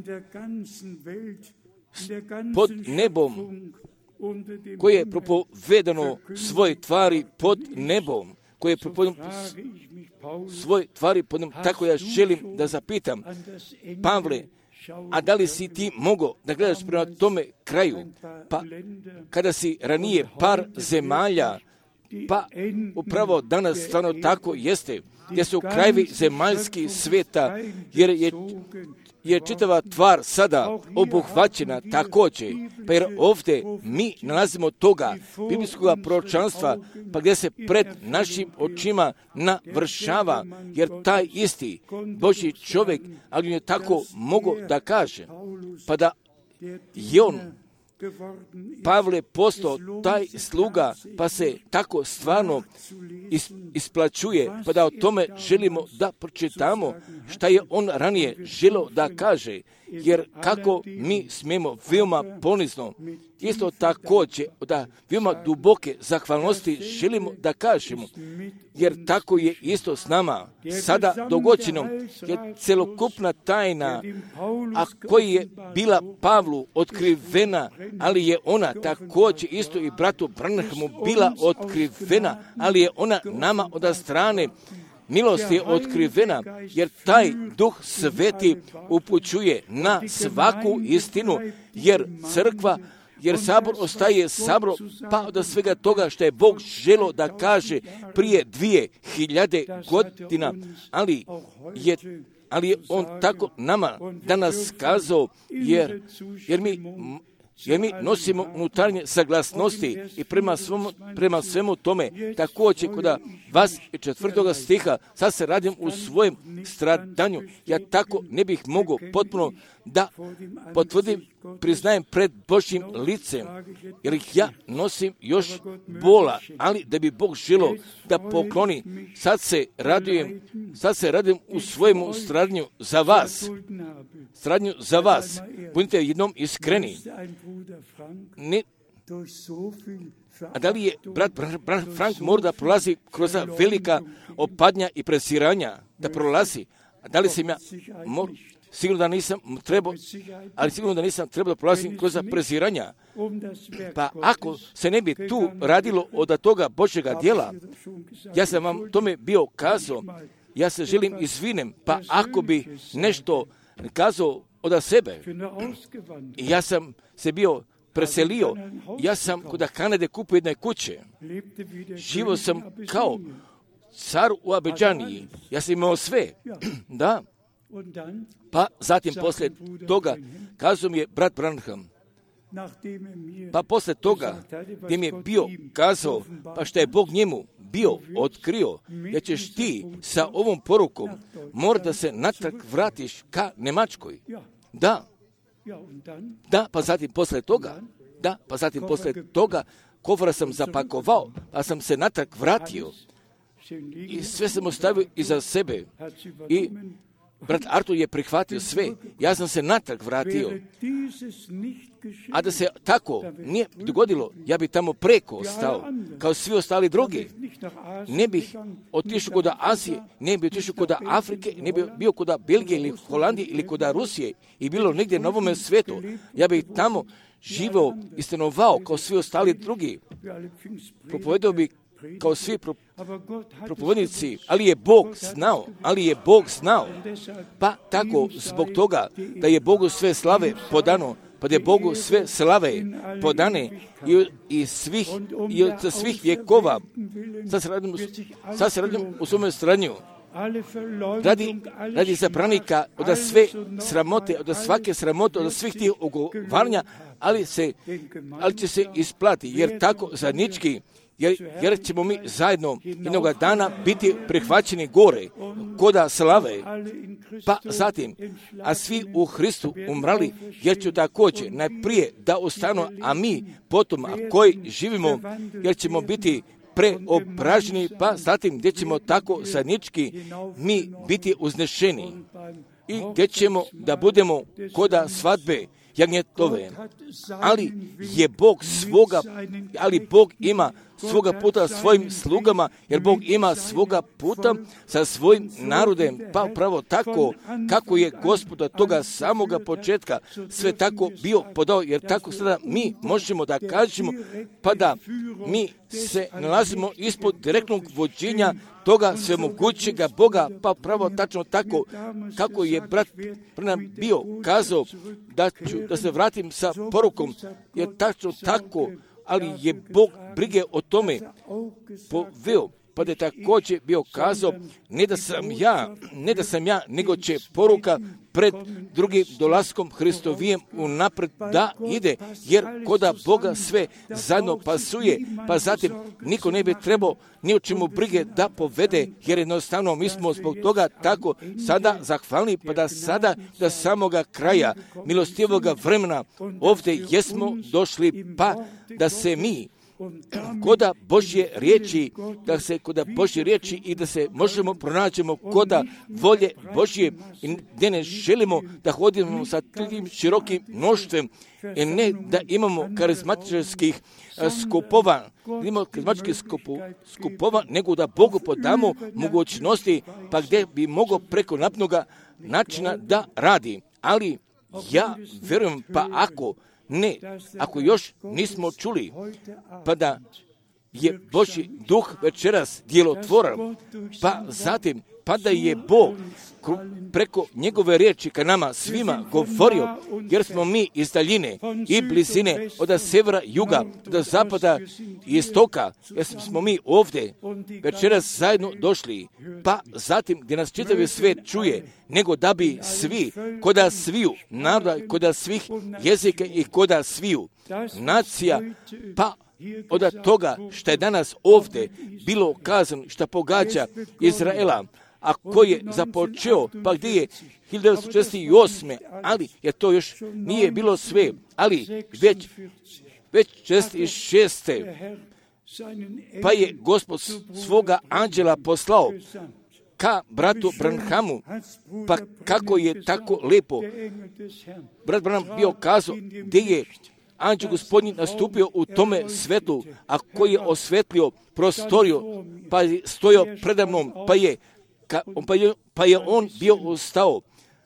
pod nebom, koje je propovedano svoj tvari pod nebom, koje je propovedano svoj tvari pod nebom, tako ja želim da zapitam, Pavle, a da li si ti mogao da gledaš prema tome kraju, pa kada si ranije par zemalja, pa upravo danas stvarno tako jeste, gdje su krajevi zemaljski sveta, jer je čitava tvar sada obuhvaćena također, pa jer ovdje mi nalazimo toga biblijskog proročanstva, pa gdje se pred našim očima navršava, jer taj isti Božji čovjek, ali je tako mogao da kaže, pa da je on, Pavle, postao taj sluga, pa se tako stvarno isplaćuje, pa da o tome želimo da pročitamo šta je on ranije želio da kaže, jer kako mi smijemo veoma ponizno, isto također da veoma duboke zahvalnosti želimo da kažemo, jer tako je isto s nama sada dogođeno, jer celokupna tajna, a koji je bila Pavlu otkrivena, ali je ona također isto i bratu Branhamu bila otkrivena, ali je ona nama od strane milost je otkrivena, jer taj Duh Sveti upućuje na svaku istinu, jer sabor ostaje sabor, pa od svega toga što je Bog želio da kaže prije 2000 godina, ali je on tako nama danas kazao, jer mi nosimo unutarnje saglasnosti i prema svemu tome, također kod vas i 4. stiha, sad se radim u svojem stradanju, ja tako ne bih mogao potpuno da potvrdim, priznajem pred Božjim licem, jer ja nosim još bola, ali da bi Bog želio da pokloni, sad se radim u svojemu stradanju za vas, budite jednom iskreni. A da li je brat Frank mora da prolazi kroz velika opadnja i presiranja, da prolazi? A da li sam ja sigurno da nisam trebao, ali sigurno da nisam trebao da prolazim kroz presiranja. Pa ako se ne bi tu radilo od toga Božjega djela, ja sam vam tome bio kazao, ja se želim izvinem, pa ako bi nešto kazao od sebe, ja sam se bio preselio, ja sam kod Kanade kupio jedne kuće, živo sam kao car u Abidžaniji, ja sam imao sve, da, pa zatim poslije toga kazao mi je brat Branham, pa poslije toga gdje mi je bio kazao, pa što je Bog njemu bio otkrio, jer ćeš ti sa ovom porukom mora da se natrag vratiš ka Njemačkoj. Da, pa zatim poslije toga kofra sam zapakovao, pa sam se natrag vratio i sve sam ostavio iza sebe i brat Artur je prihvatio sve, ja sam se natrag vratio. A da se tako nije dogodilo, ja bi tamo preko ostao, kao svi ostali drugi. Ne bih otišao kod Azije, ne bih otišao kod Afrike, ne bih bio kod Belgije ili Holandije ili kod Rusije i bilo negdje na ovome svijetu. Ja bih tamo živao i stanovao kao svi ostali drugi. Propovedao bi kao svi propovednici, ali je Bog znao. Pa tako, zbog toga da je Bogu sve slave podano, pa da je Bogu sve slave podane i od svih vjekova. Sad se radim u svome stranju. Radi zabranika od sve sramote, od svake sramote, od svih tih ogovaranja, ali će se isplati, jer tako zajednički, jer ćemo mi zajedno jednoga dana biti prihvaćeni gore, koda slave, pa zatim, a svi u Hristu umrali, jer ću također najprije da ostanu, a mi potom, a koji živimo, jer ćemo biti preobraženi, pa zatim gdje ćemo tako zajednički mi biti uznešeni i gdje ćemo da budemo koda svadbe jagnjetove. Ali Bog ima svoga puta svojim slugama, jer Bog ima svoga puta sa svojim narodem, pa upravo tako kako je Gospod od toga samoga početka sve tako bio podao, jer tako sada mi možemo da kažemo, pa da mi se nalazimo ispod direktnog vođenja toga svemogućega Boga, pa upravo tačno tako kako je brat Branham bio kazao da se vratim sa porukom, jer tačno tako, ali je Bog brige o tome poveo, pa da je također bio kazao, ne da sam ja, nego će poruka pred drugim dolaskom Hristovijem unapred da ide, jer koda Boga sve zajedno pasuje, pa zatim niko ne bi trebao ni o čemu brige da povede, jer jednostavno mi smo zbog toga tako sada zahvalni, pa da sada do samoga kraja milostivoga vremena ovdje jesmo došli, pa da se mi koda Božje riječi, i da se možemo pronađemo koda volje Božje i gdje ne želimo da hodimo sa tim širokim mnoštvem i ne da imamo karizmatičkih skupova, nego da Bogu podamo mogućnosti, pa gdje bi mogao preko napnoga načina da radi. Ali ja vjerujem, pa ako još nismo čuli, pa da je Božji duh večeras djelotvoran, pa zatim, pa da je Bog preko njegove riječi ka nama svima govorio, jer smo mi iz daljine i blizine, od severa, juga, od zapada i istoka, jer smo mi ovdje večeras zajedno došli, pa zatim gdje nas čitavi svijet čuje, nego da bi svi, koda sviju naroda, koda svih jezika i koda sviju nacija, pa od toga što je danas ovdje bilo kazano, što pogađa Izraela, a koji je započeo, pa gdje je 1968. ali je to još nije bilo sve, ali već 1966. pa je Gospod svoga anđela poslao ka bratu Branhamu, pa kako je tako lijepo brat Branham bio kazao, gdje je anđel Gospodnji nastupio u tome svetlu, a koji je osvetlio prostoriju, pa je stojao predamnom, pa je on bio ustao.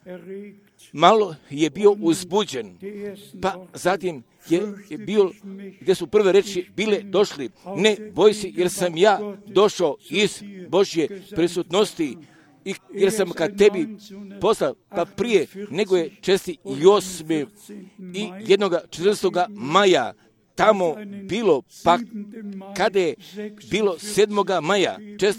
Malo je bio uzbuđen, pa zatim je bio, gdje su prve reči bile došli, ne boj se, jer sam ja došao iz Božje prisutnosti, jer sam ka tebi poslao, pa prije nego je 8. i 14. maja tamo bilo, pa kada je bilo 7. maja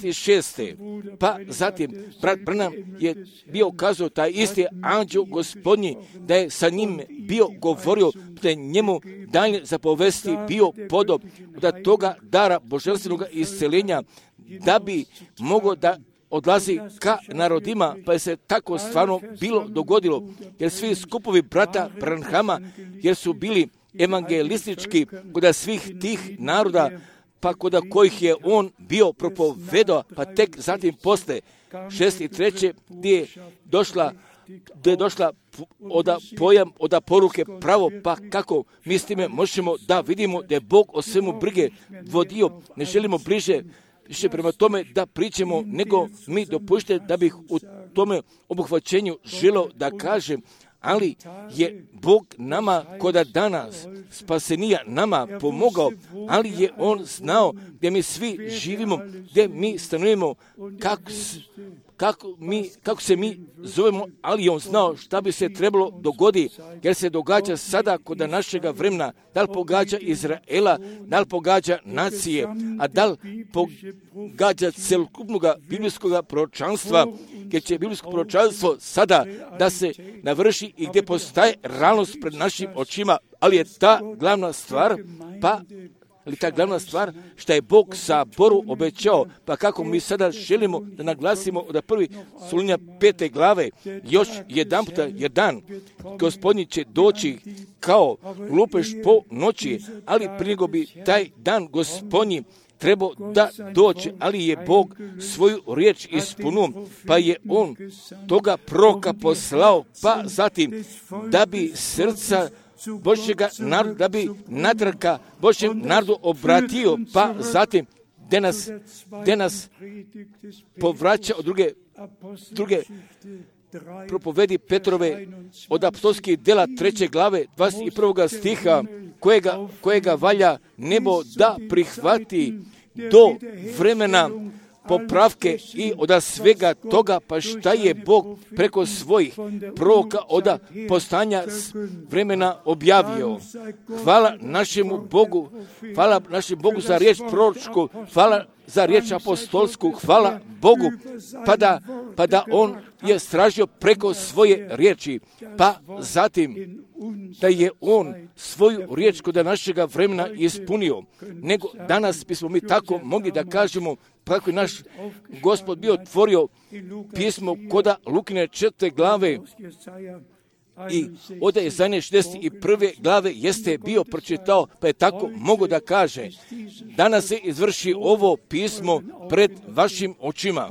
46. pa zatim brat Branham je bio kazao taj isti anđel Gospodnji da je sa njim bio govorio, da je njemu dalje zapovesti bio podob da toga dara božanstvenog isceljenja, da bi mogao da odlazi ka narodima, pa je se tako stvarno bilo dogodilo, jer svi skupovi brata Branhama, jer su bili evangelistički kod svih tih naroda, pa kod kojih je on bio propovedao, pa tek zatim posle 6.3. gdje je došla pojam od poruke pravo, pa kako mi s time možemo da vidimo da je Bog o svemu brige vodio. Ne želimo više prema tome da pričamo, nego mi dopušte da bih u tome obuhvaćenju želio da kažem, ali je Bog nama koda danas spasenija nama pomogao, ali je On znao gdje mi svi živimo, gdje mi stanujemo, kako se mi zovemo, ali je On znao šta bi se trebalo dogoditi, jer se događa sada kod našega vremena, da li pogađa Izraela, da li pogađa nacije, a da li pogađa celokupnog biblijskog proročanstva, gdje će biblijsko proročanstvo sada da se navrši i gdje postaje realnost pred našim očima, ali je ta glavna stvar, što je Bog saboru obećao, pa kako mi sada želimo da naglasimo od 1. Solunja 5. glave, još jedan puta, jer dan Gospodnji će doći kao lupež po noći, ali prije nego bi taj dan Gospodnji trebao da dođe, ali je Bog svoju riječ ispunio, pa je On toga proroka poslao, pa zatim da bi srca Božjega naroda, da bi natraka Božjem narodu obratio, pa zatim gdje nas povraća od druge propovedi Petrove od apostolskih djela 3. glave 21. stiha, kojega valja nebo da prihvati do vremena popravke i od svega toga, pa šta je Bog preko svojih proroka od postanja vremena objavio. Hvala našemu Bogu za riječ proročku, hvala za riječ apostolsku, hvala Bogu, pa da On je stražio preko svoje riječi, pa zatim da je On svoju riječ kod našega vremena ispunio. Nego danas bismo mi tako mogli da kažemo, kako je naš Gospod bio otvorio pismo koda Lukine 4. glave i od Jesaje 61. glave jeste bio pročitao, pa je tako mogu da kaže, danas se izvrši ovo pismo pred vašim očima.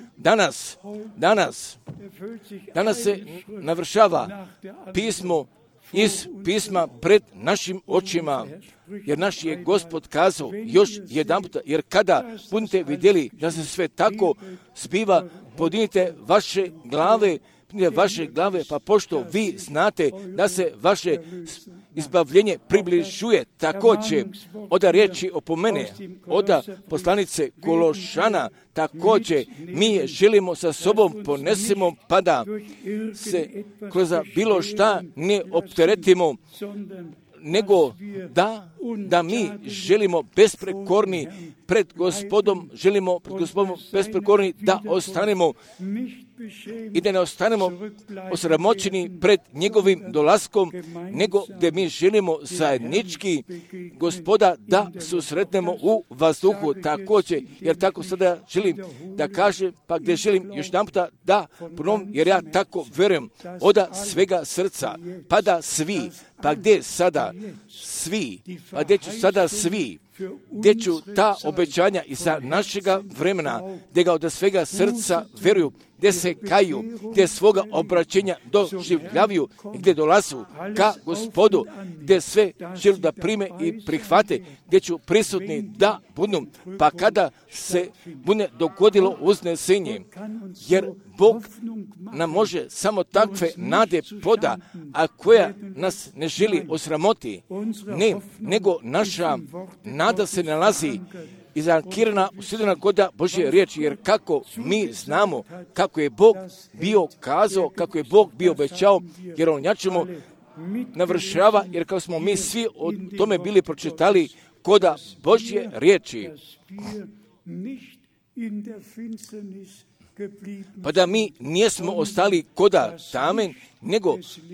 Danas se navršava pismo iz pisma pred našim očima, jer naš je Gospod kazao još jedan puta, jer kada budete vidjeli da se sve tako zbiva, podignite vaše glave, pa pošto vi znate da se vaše izbavljenje približuje, također od riječi opomene, od poslanice Kološana, također mi je želimo sa sobom ponesemo, pa da se kroz bilo šta ne opteretimo, nego da mi želimo besprekorni pred Gospodom, besprekorni da ostanemo i da ne ostanemo osramoćeni pred njegovim dolaskom, nego gdje mi želimo zajednički Gospoda da susretnemo u vazduhu također, jer tako sada želim da kažem, pa gdje želim još jedan puta da ponovim, jer ja tako vjerujem od svega srca, pa da svi, pa gdje sada svi, pa gdje ću sada svi, gdje ću ta obećanja iza našega vremena, gdje ga od svega srca vjeruju, gdje se kaju, gdje svoga obraćenja doživljavaju i gdje dolazu ka Gospodu, gdje sve žele da prime i prihvate, gdje ću prisutni da budu, pa kada se bude dogodilo uznesenje, jer Bog nam može samo takve nade poda, a koja nas ne želi osramoti, nego naša nada se nalazi izankirana u sredina goda Božje riječi, jer kako mi znamo kako je Bog bio kazao, kako je Bog bio obećao, jer On njačemo navršava, jer kao smo mi svi o tome bili pročitali koda Božje riječi, pa da mi nijesmo ostali koda tamen, nego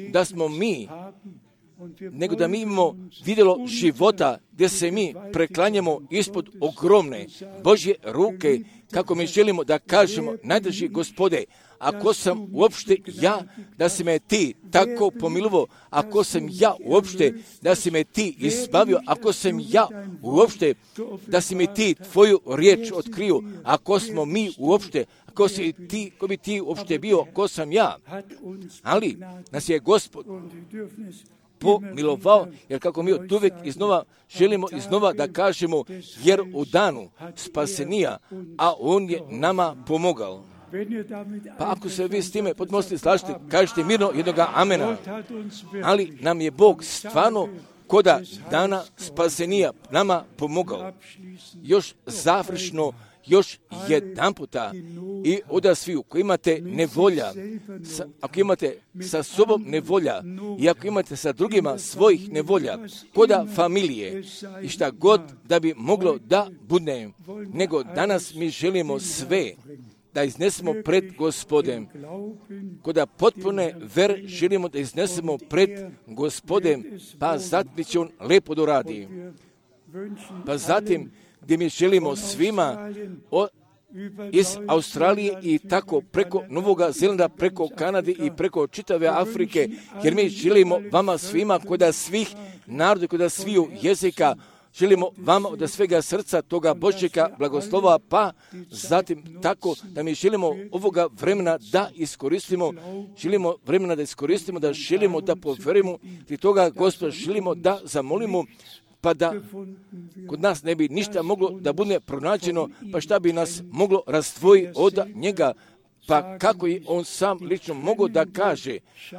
da mi imamo vidjelo života gdje se mi preklanjamo ispod ogromne Božje ruke, kako mi želimo da kažemo, najdrži Gospode, ako sam uopšte ja, da si me ti tako pomilovo, ako sam ja uopšte, da si me ti izbavio, ako sam ja uopšte, da si mi ti tvoju riječ otkrio, ako smo mi uopšte, ko bi ti uopšte bio, ko sam ja. Ali nas je Gospod pomilovao, jer kako mi od uvijek iznova želimo iznova da kažemo, jer u danu spasenija, a On je nama pomogao. Pa ako se vi s time potmostite slažete, kažete mirno jednoga amena. Ali nam je Bog stvarno koda dana spasenija nama pomogao. Još završno, još jedan puta i oda sviju koji imate nevolja, ako imate sa sobom nevolja i ako imate sa drugima svojih nevolja, koda familije i šta god da bi moglo da bude, nego danas mi želimo sve da iznesemo pred Gospodem. Koda potpune ver želimo da iznesemo pred Gospodem, pa zatim će on lepo doradi. Pa zatim gdje mi želimo svima iz Australije i tako preko Novog Zelanda, preko Kanade i preko čitave Afrike, jer mi želimo vama svima koda svih naroda, koda sviju jezika, želimo vama od svega srca toga Božjega blagoslova, pa zatim tako da mi želimo ovoga vremena da iskoristimo, da želimo da povjerimo i toga Gospoda želimo da zamolimo, pa da kod nas ne bi ništa moglo da bude pronađeno, pa šta bi nas moglo razdvojiti od njega, pa kako je on sam lično mogao da kaže,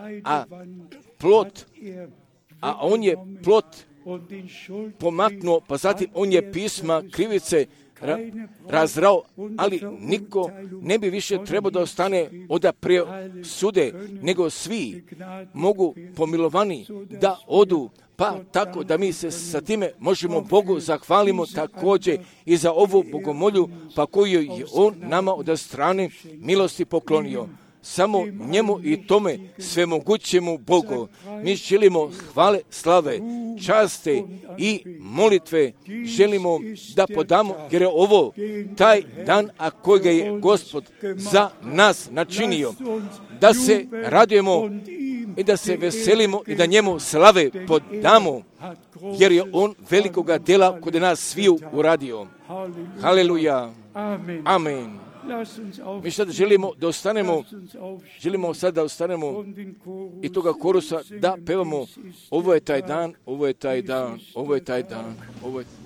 on je plot pomaknuo, pa zatim on je pisma krivice razrao, ali niko ne bi više trebao da ostane od presude, nego svi mogu pomilovani da odu, pa tako da mi se sa time možemo Bogu zahvalimo također i za ovu bogomolju, pa koju je on nama od strane milosti poklonio. Samo njemu i tome svemogućemu Bogu mi želimo hvale, slave, časte i molitve želimo da podamo, jer je ovo taj dan, a kojega je Gospod za nas načinio, da se radujemo i da se veselimo i da njemu slave podamo, jer je on velikoga dela kod nas sviju uradio. Haleluja. Amen. Mi sad želimo sad da ostanemo i toga korusa da pevamo, ovo je taj dan, ovo je taj dan, ovo je taj dan, ovo je...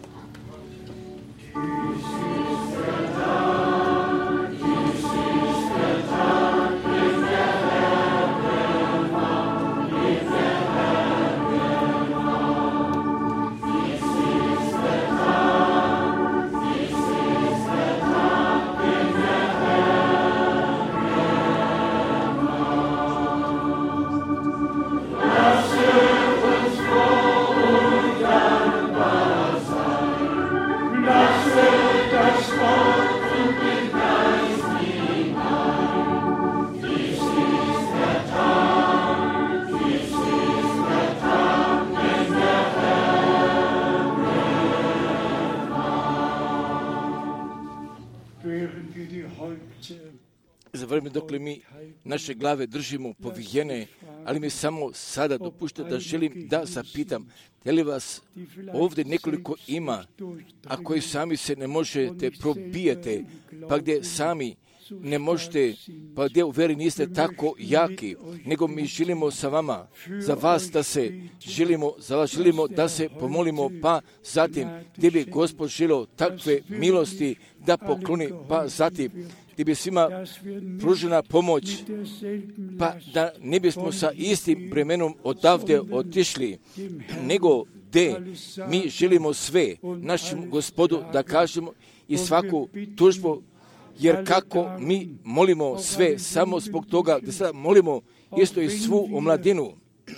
Za vrijeme dokle mi naše glave držimo povijene, ali mi samo sada dopušta da želim da zapitam, je li vas ovdje nekoliko ima, a koji sami se ne možete probijete, pa gdje sami ne možete, pa gdje u veri niste tako jaki, nego mi želimo sa vama, za vas želimo da se pomolimo, pa zatim gdje bi Gospod želio takve milosti da pokloni, pa zatim gdje bi svima pružena pomoć, pa da ne bismo sa istim bremenom odavde otišli, nego gdje mi želimo sve našem Gospodu da kažemo i svaku tužbu, jer kako mi molimo sve samo zbog toga da sada molimo isto i svu omladinu.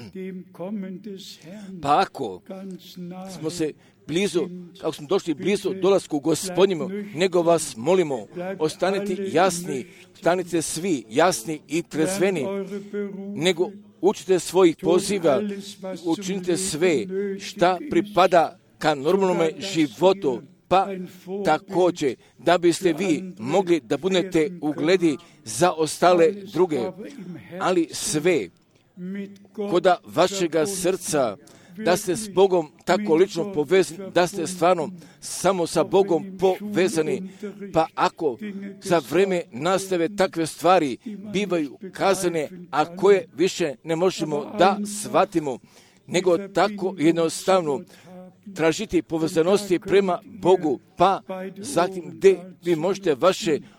Pa ako smo došli blizu dolasku Gospodnjemu, nego vas molimo, ostanite svi jasni i trezveni, nego učite svojih poziva, učinite sve šta pripada ka normalnome životu, pa također da biste vi mogli da budete ugledi za ostale druge, ali sve koda vašega srca, da ste s Bogom tako lično povezani, da ste stvarno samo sa Bogom povezani, pa ako za vrijeme nastave takve stvari bivaju kazane, a koje više ne možemo da shvatimo, nego tako jednostavno tražiti povezanosti prema Bogu, pa zatim gdje vi možete vaše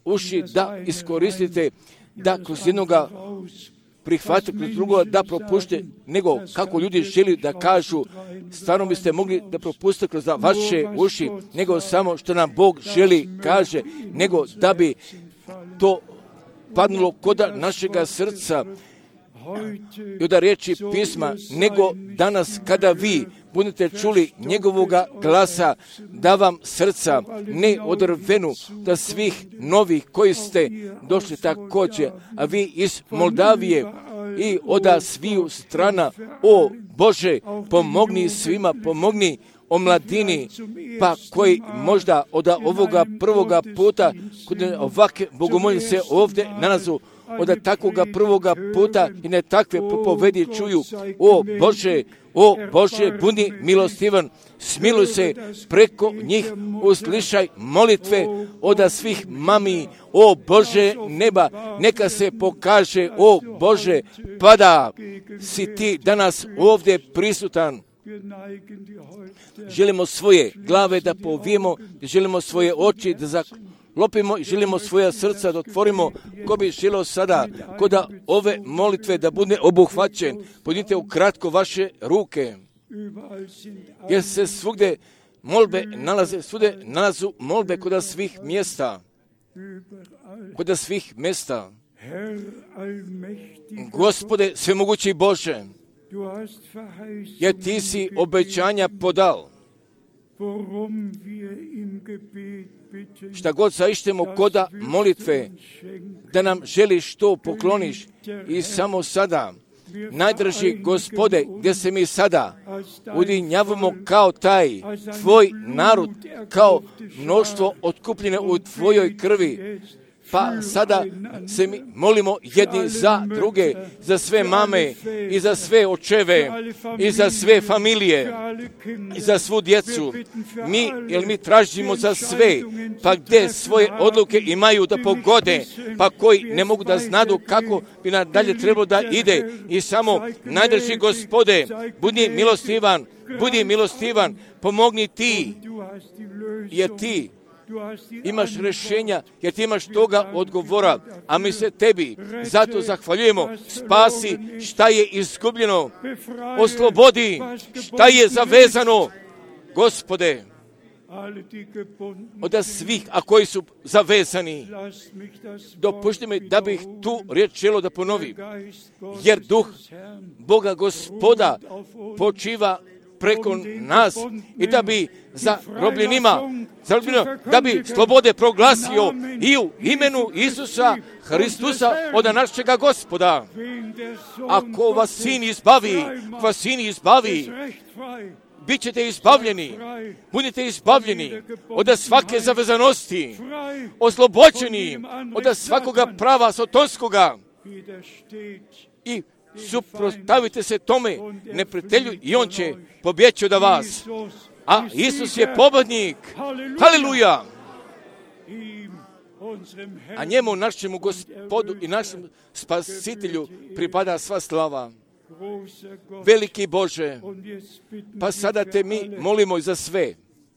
uši da iskoristite, da kroz jednoga prihvatite, kroz drugoga da propušte, nego kako ljudi želi da kažu, stvarno biste mogli da propustite kroz vaše uši, nego samo što nam Bog želi kaže, nego da bi to padnulo kod našega srca i od riječi pisma, nego danas kada vi budete čuli njegovoga glasa, da vam srca ne odrvenu, da svih novih koji ste došli također, a vi iz Moldavije i od sviju strana, o Bože, pomogni svima, pomogni o mladini, pa koji možda od ovoga prvoga puta, kod ovakve bogomolje se ovdje nalazu, od takvoga prvoga puta i ne takve propovedi čuju, o Bože, budi milostivan, smiluj se preko njih, uslišaj molitve od svih mami, o Bože neba, neka se pokaže, o Bože, pada si ti danas ovdje prisutan. Želimo svoje glave da povijemo, želimo svoje oči da zaklopimo i želimo svoja srca da otvorimo. Ko bi želio sada kod ove molitve da bude obuhvaćen, podite ukratko vaše ruke, jer se svugdje molbe nalaze, svugdje nalazu molbe kod svih mjesta. Kod svih mjesta. Gospode, svemogući Bože, jer ti si obećanja podal. Šta god zaištemo koda molitve, da nam želiš to pokloniš i samo sada, najdraži Gospode, gdje se mi sada ujedinjavamo kao taj tvoj narod, kao mnoštvo otkupljene u tvojoj krvi, pa sada se mi molimo jedni za druge, za sve mame i za sve očeve i za sve familije i za svu djecu. Mi tražimo za sve, pa gdje svoje odluke imaju da pogode, pa koji ne mogu da znadu kako bi nadalje trebalo da ide. I samo, najdrži Gospode, budi milostivan, pomogni ti, jer ti imaš rješenja, jer ti imaš toga odgovora, a mi se tebi zato zahvaljujemo. Spasi šta je izgubljeno, oslobodi šta je zavezano, Gospode, od svih, a koji su zavezani. Dopušti mi da bih tu riječ želio da ponovim, jer duh Boga Gospoda počiva preko nas i da bi da bi slobode proglasio i u imenu Isusa Hristusa od našega Gospoda. Ako vas sin izbavi, bit ćete izbavljeni, budite izbavljeni od svake zavezanosti, oslobođeni od svakoga prava sotonskoga i suprotstavite se tome neprijatelju i on će pobjeći od vas. A Isus je pobjednik. Haleluja! A njemu, našemu Gospodu i našem Spasitelju pripada sva slava. Veliki Bože, pa sada te mi molimo i za sve,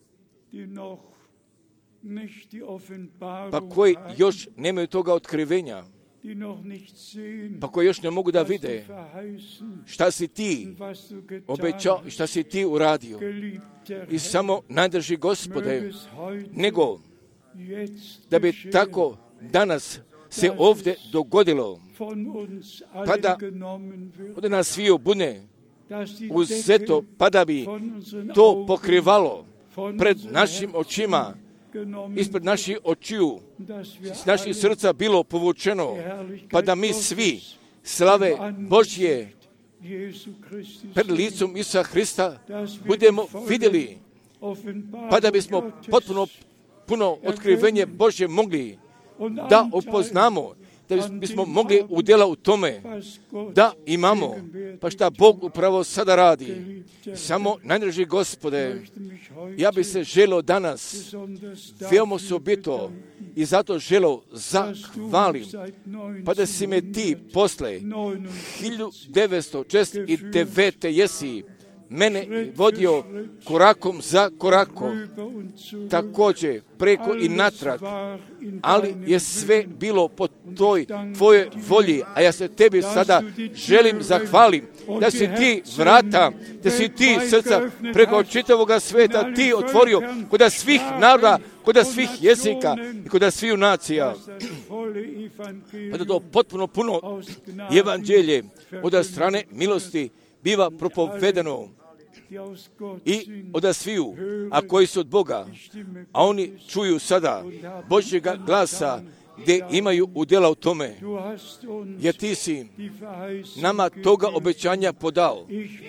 pa koji još nemaju toga otkrivenja, pa koji još ne mogu da vide šta si ti obećao i šta si ti uradio. I samo najdrži Gospode, nego da bi tako danas se ovdje dogodilo, pa da od nas sviju bude uzeto, pa da bi to pokrivalo pred našim očima, ispred naših očiju, s naših srca bilo povučeno, pa da mi svi slave Božje pred licom Isusa Hrista budemo vidjeli, pa da bismo puno otkrivenje Božje mogli da upoznamo, da bismo mogli udjela u tome da imamo, pa šta Bog upravo sada radi. Samo najdraži Gospode, ja bi se želio danas veoma osobito i zato želio zahvalim, pa da si me ti posle 1909. jesi mene vodio korakom za korakom, također preko i natrag, ali je sve bilo po tvojoj volji, a ja se tebi sada želim zahvalim, da si ti vrata, da si ti srca preko čitavoga sveta ti otvorio kod svih naroda, kod svih jezika i kod svih nacija. Pa da to potpuno puno evanđelje od strane milosti biva propovedano i od sviju, a koji su od Boga, a oni čuju sada Božjega glasa, gdje imaju udjela u tome, jer ti si nama toga obećanja podao.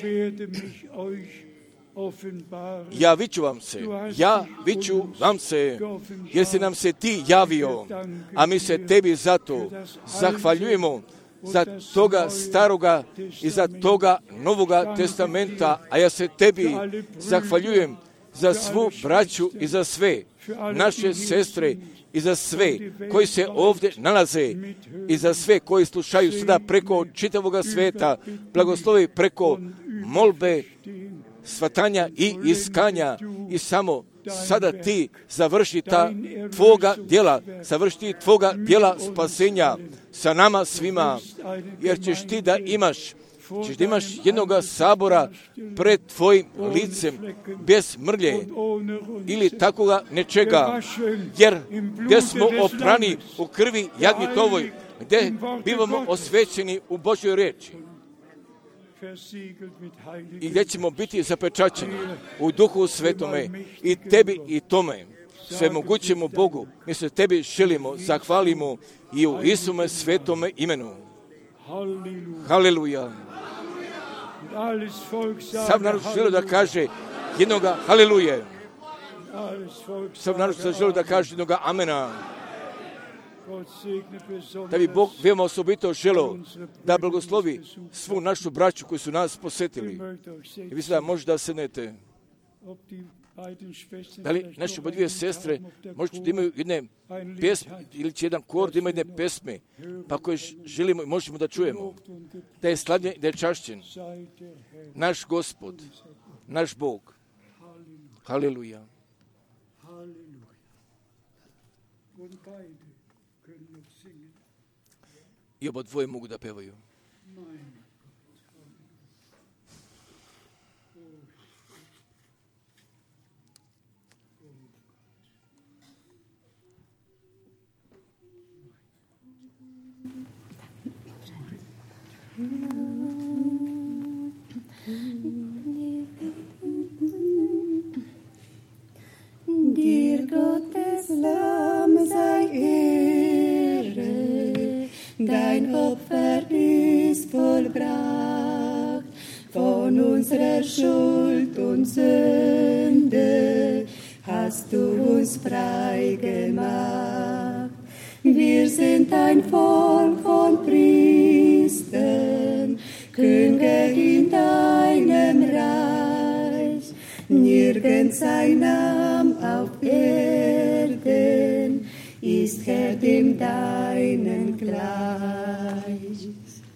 Ja viću vam se, jer si nam se ti javio, a mi se tebi zato zahvaljujemo za toga staroga i za toga novoga testamenta, a ja se tebi zahvaljujem za svu braću i za sve naše sestre i za sve koji se ovdje nalaze i za sve koji slušaju sada preko čitavoga sveta, blagoslovi preko molbe, svatanja i iskanja i samo sada ti završi tvoga djela spasenja sa nama svima, jer ćeš ti da imaš jednoga sabora pred tvojim licem bez mrlje ili takoga nečega, jer gdje smo oprani u krvi jagnitovoj, gdje bivamo osvećeni u Božjoj riječi i gdje ćemo biti zapečaćeni u Duhu Svetome i tebi i tome svemogućemu Bogu. Mi se tebi želimo, zahvalimo i u Isume svetome imenu. Haleluja. Sav narod želi da kaže jednoga haleluje. Sav narod želi da kaže jednoga amena. Da bi Bog veoma osobito želeo da blagoslovi svu našu braću koji su nas posjetili. I vi sada možete da sednete. Da li naše dvije sestre možete da imaju jedne pjesme ili će jedan kor da ima jedne pesme, pa koje želimo i možemo da čujemo. Da je slavljen, da je čašćen naš Gospod, naš Bog. Haleluja. I oba dvoje mogu da pevaju. Dir Gottes Lamm sei Ehre, dein Opfer ist vollbracht, von unserer Schuld und Sünde hast du uns frei gemacht. Wir sind ein Volk von Priestern, Könige in deinem Reich, nirgends ein Name auf Erden ist Herr dem deinen gleich.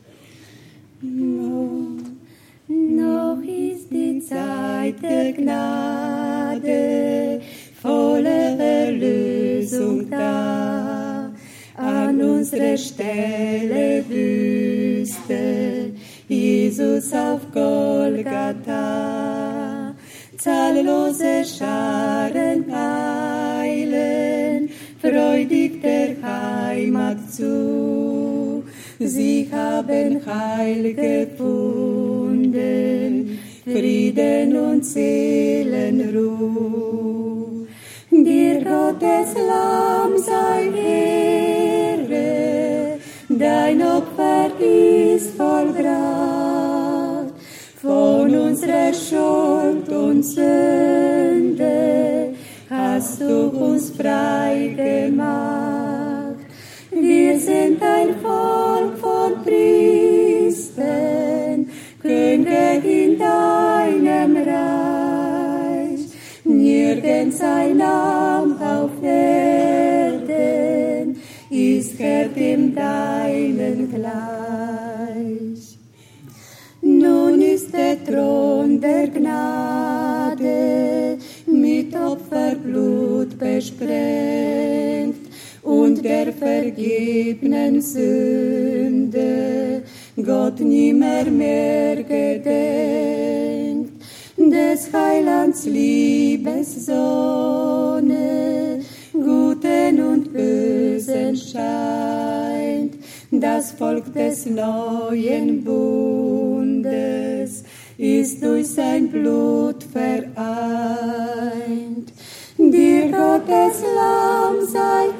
Noch ist die Zeit der Gnade, volle Erlösung da, an unserer Stelle Wüste, Jesus auf Golgatha. Zahllose Scharen eilen freudig der Heimat zu. Sie haben Heil gefunden, Frieden und Seelenruhe. Dir Gottes Lamm sei Ehre, dein Opfer ist vollbracht, von unserer Schuld und Sünde hast du uns frei gemacht. Wir sind ein Volk von Priestern, Könige in deinem Reich, nirgends ein Name auf Erden ist Herr dem deinen gleich. Nun ist der Thron der der Gnade mit Opferblut besprengt und der vergebenen Sünde Gott nimmer mehr gedenkt. Des Heilands Liebessonne Guten und Bösen scheint, das Volk des neuen Bundes ist durch sein Blut vereint. Dir Gottes Lamm sei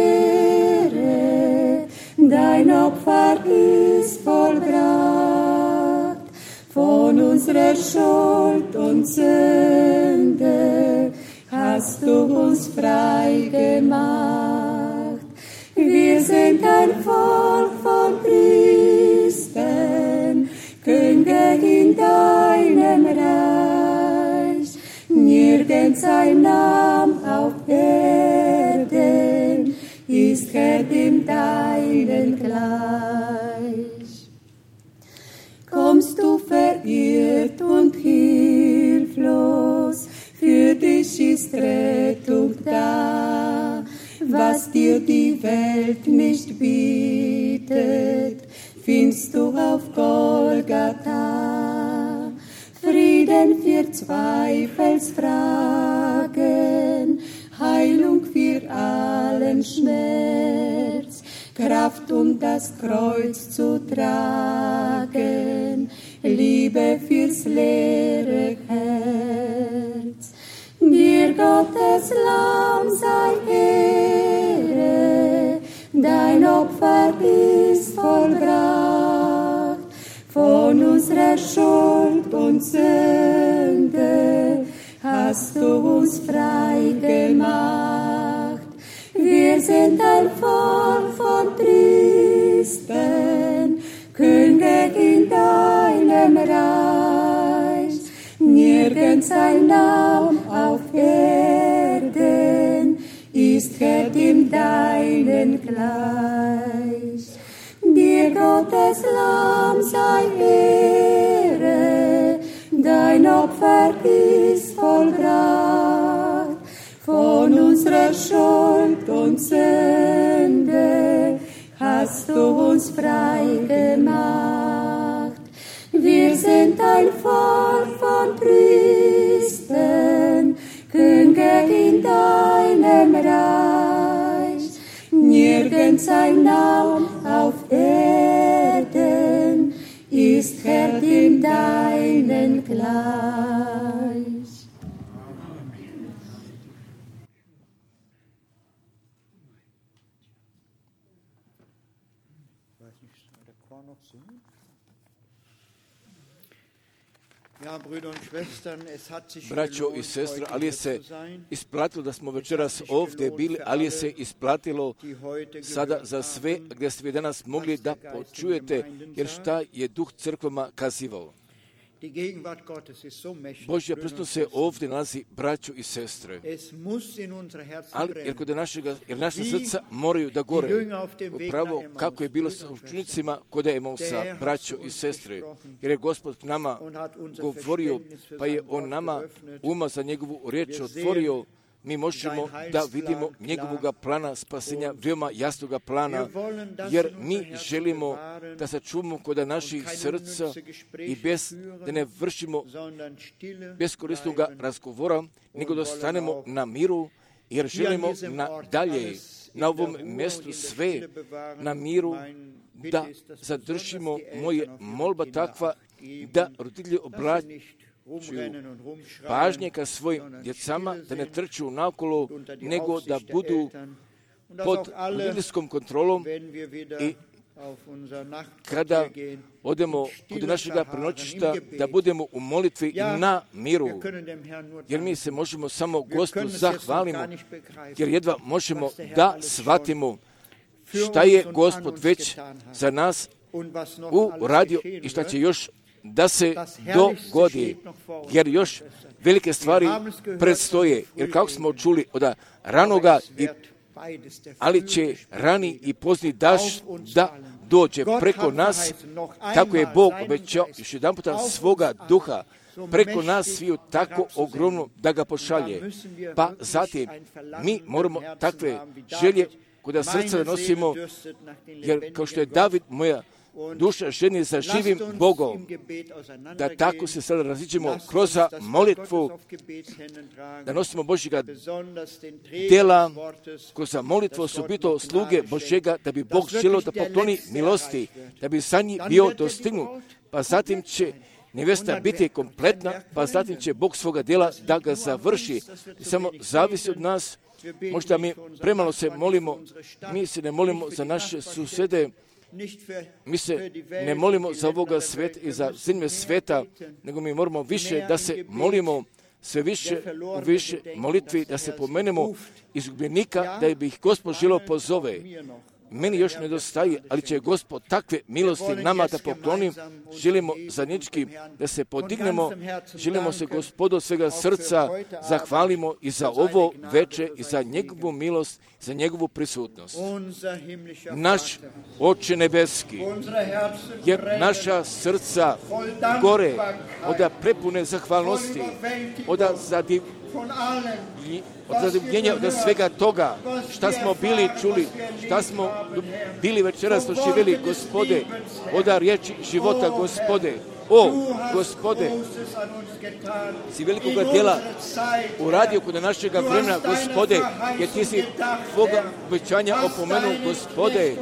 Ehre, dein Opfer ist vollbracht, von unserer Schuld und Sünde hast du uns frei gemacht. Wir sind ein Volk von Priestern, Könige in deinem Reich. Nirgends ein Name auf Erden ist Herr dem deinen gleich. Kommst du verirrt und hilflos, für dich ist Rettung da. Was dir die Welt nicht bietet, findest du auf Golgatha. Frieden für Zweifelsfragen, Heilung für allen Schmerz, Kraft, um das Kreuz zu tragen, Liebe fürs leere Herz. Dir Gottes Lamm sei Ehre, dein Opfer ist vollbracht, von unserer Schuld und Sünde hast du uns frei gemacht. Wir sind ein Volk von Priestern, Könige in deinem Reich. Nirgends ein Name auf Erden ist Herr dem deinen gleich. Dir Gottes Lamm sei Ehre, dein Opfer ist vollbracht, von unserer Schuld und Sünde hast du uns frei gemacht. Wir sind ein Volk von Priestern, Könige in deinem Reich. Nirgends ein Name auf Erden ist Herr dem deinen gleich. Braćo i sestre, ali se isplatilo da smo večeras ovdje bili, ali se isplatilo sada za sve gdje ste vi danas mogli da počujete, jer šta je Duh crkvama kazivao. Božja prisutnost se ovdje nalazi, braćo i sestre, ali jer naša srca moraju da gore, upravo kako je bilo sa učenicima kod Emausa, braćo i sestre, jer je Gospod nama govorio, pa je On nama uma za njegovu riječ otvorio. Mi možemo da vidimo njegovoga plana spasenja, veoma jasnoga plana, jer mi želimo da sačuvamo kod naših srca i da ne vršimo beskorisnog razgovora, nego da stanemo na miru, jer želimo dalje na ovom mjestu sve na miru da zadržimo. Moje molba takva da roditelji obraćaju pažnje ka svojim djecama, da ne trču naokolo, nego da budu pod roditeljskom kontrolom i kada odemo kod našega prenoćišta, da budemo u molitvi na miru, jer mi se možemo samo Gospodu zahvalimo, jer jedva možemo da shvatimo šta je Gospod već za nas uradio i šta će još da se dogodi, jer još velike stvari predstoje, jer kako smo čuli od ranoga, ali će rani i pozni daš da dođe preko nas, tako je Bog obećao još jedan puta svoga duha preko nas sviju tako ogromno da ga pošalje. Pa zatim mi moramo takve želje kod srca nosimo, jer kao što je David, moja duša ženi za živim Bogom, da tako se sada raziđemo kroz molitvu, da nosimo Božjega djela, kroz molitvu osobito sluge Božjega, da bi Bog želio da pokloni milosti, da bi za njih bio dostignut, pa zatim će nevesta biti kompletna, pa zatim će Bog svoga djela da ga završi. Samo zavisi od nas. Možda mi premalo se molimo, mi se ne molimo za naše susjede, mi se ne molimo za ovoga sveta i za zemlje sveta, nego mi moramo više da se molimo, sve više u više molitvi, da se pomenemo izgubljenika, da bi ih Gospod želio pozove. Meni još nedostaje, ali će Gospod takve milosti nama da pokloni. Želimo zajednički da se podignemo, želimo se Gospodu svega srca zahvalimo i za ovo veče i za njegovu milost, za njegovu prisutnost. Naš Oče nebeski, jer naša srca gore od prepune zahvalnosti, od zadivljenja od svega toga šta smo bili čuli, šta smo bili večeras doživjeli, Gospode, od riječi života, Gospode. O, Gospode, si velikoga djela uradio kod našega vremena, Gospode, jer ti si tvoga obećanja opomenuo, Gospode,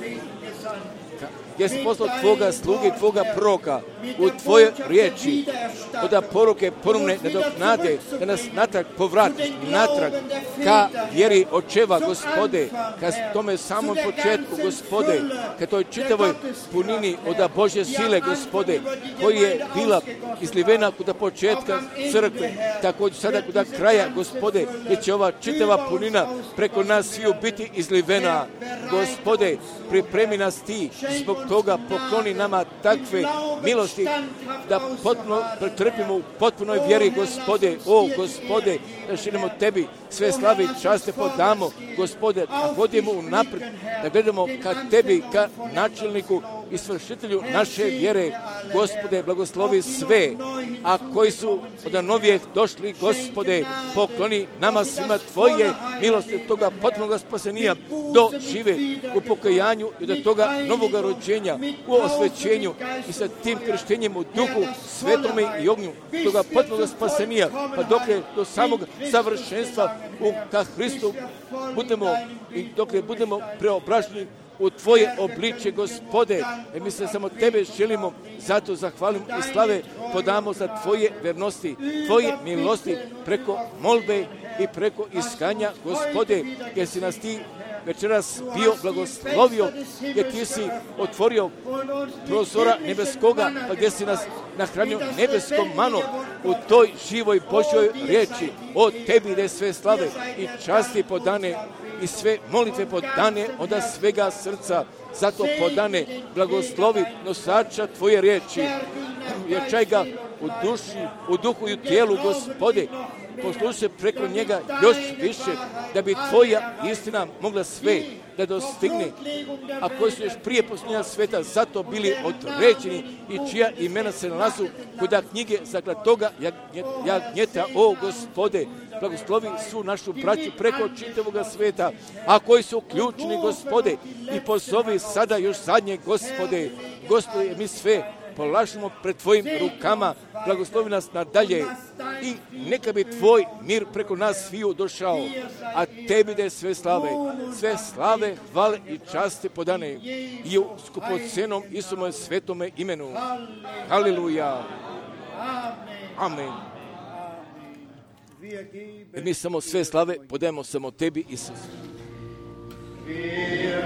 gdje si poslao tvoga sluge, tvoga proroka u tvoje riječi, da poruke ponovne nadoknade, da nas natrag povratiš, natrag ka vjeri očeva, Gospode, ka tome samom početku, Gospode, ka toj čitavoj punini od Božje sile, Gospode, koji je bila izlivena kod početka crkve, tako sada kod kraja, Gospode, gdje će ova čitava punina preko nas sviju biti izlivena. Gospode, pripremi nas ti, zbog toga pokloni nama takve milosti da potpuno pretrpimo u potpunoj vjeri, Gospode. O, Gospode, da želimo tebi sve slave i časte podamo, Gospode, da hodimo unaprijed, da gledamo ka tebi, ka načelniku i svršitelju naše vjere. Gospode, blagoslovi sve, a koji su od novijeg došli, Gospode, pokloni nama svima tvoje milosti, toga potpunog spasenija do žive u pokajanju i do toga novoga rođenja, u osvećenju i sa tim krštenjem u duhu, svetome i ognju, toga potpunog spasenija, pa dok je do samog savršenstva ka Hristu budemo i dok budemo preobraženi u tvoje obličje, Gospode, i mi se samo tebe želimo, zato zahvalimo i slave podamo za tvoje vernosti, tvoje milosti preko molbe i preko iskanja, Gospode, jer si nas ti večeras bio blagoslovio, jer ti si otvorio prozora nebeskoga, pa gdje si nas nahranio nebeskom manom u toj živoj Božjoj riječi. O tebi ide sve slave i časti podane i sve molitve podane od svega srca, zato podane blagoslovi nosača tvoje riječi, jačaj ga u duši, u duhu i u tijelu, Gospode, poslušaj preko njega još više, da bi tvoja istina mogla sve da dostigne, a koji su još prije posljednja sveta zato bili određeni i čija imena se nalazu kod knjige zaklatoga jagnjeta. O, Gospode, blagoslovi su našu braću preko čitavoga sveta, a koji su uključeni, Gospode, i pozovi sada još zadnje, Gospode. Gospode, mi sve polažemo pred tvojim rukama, blagoslovi nas nadalje i neka bi tvoj mir preko nas sviju došao, a tebi da je sve slave, hvale i časti podane i u skupocenom Isumovom svetome imenu. Haleluja. Amen. Mi samo sve slave podajemo samo tebi, Isus.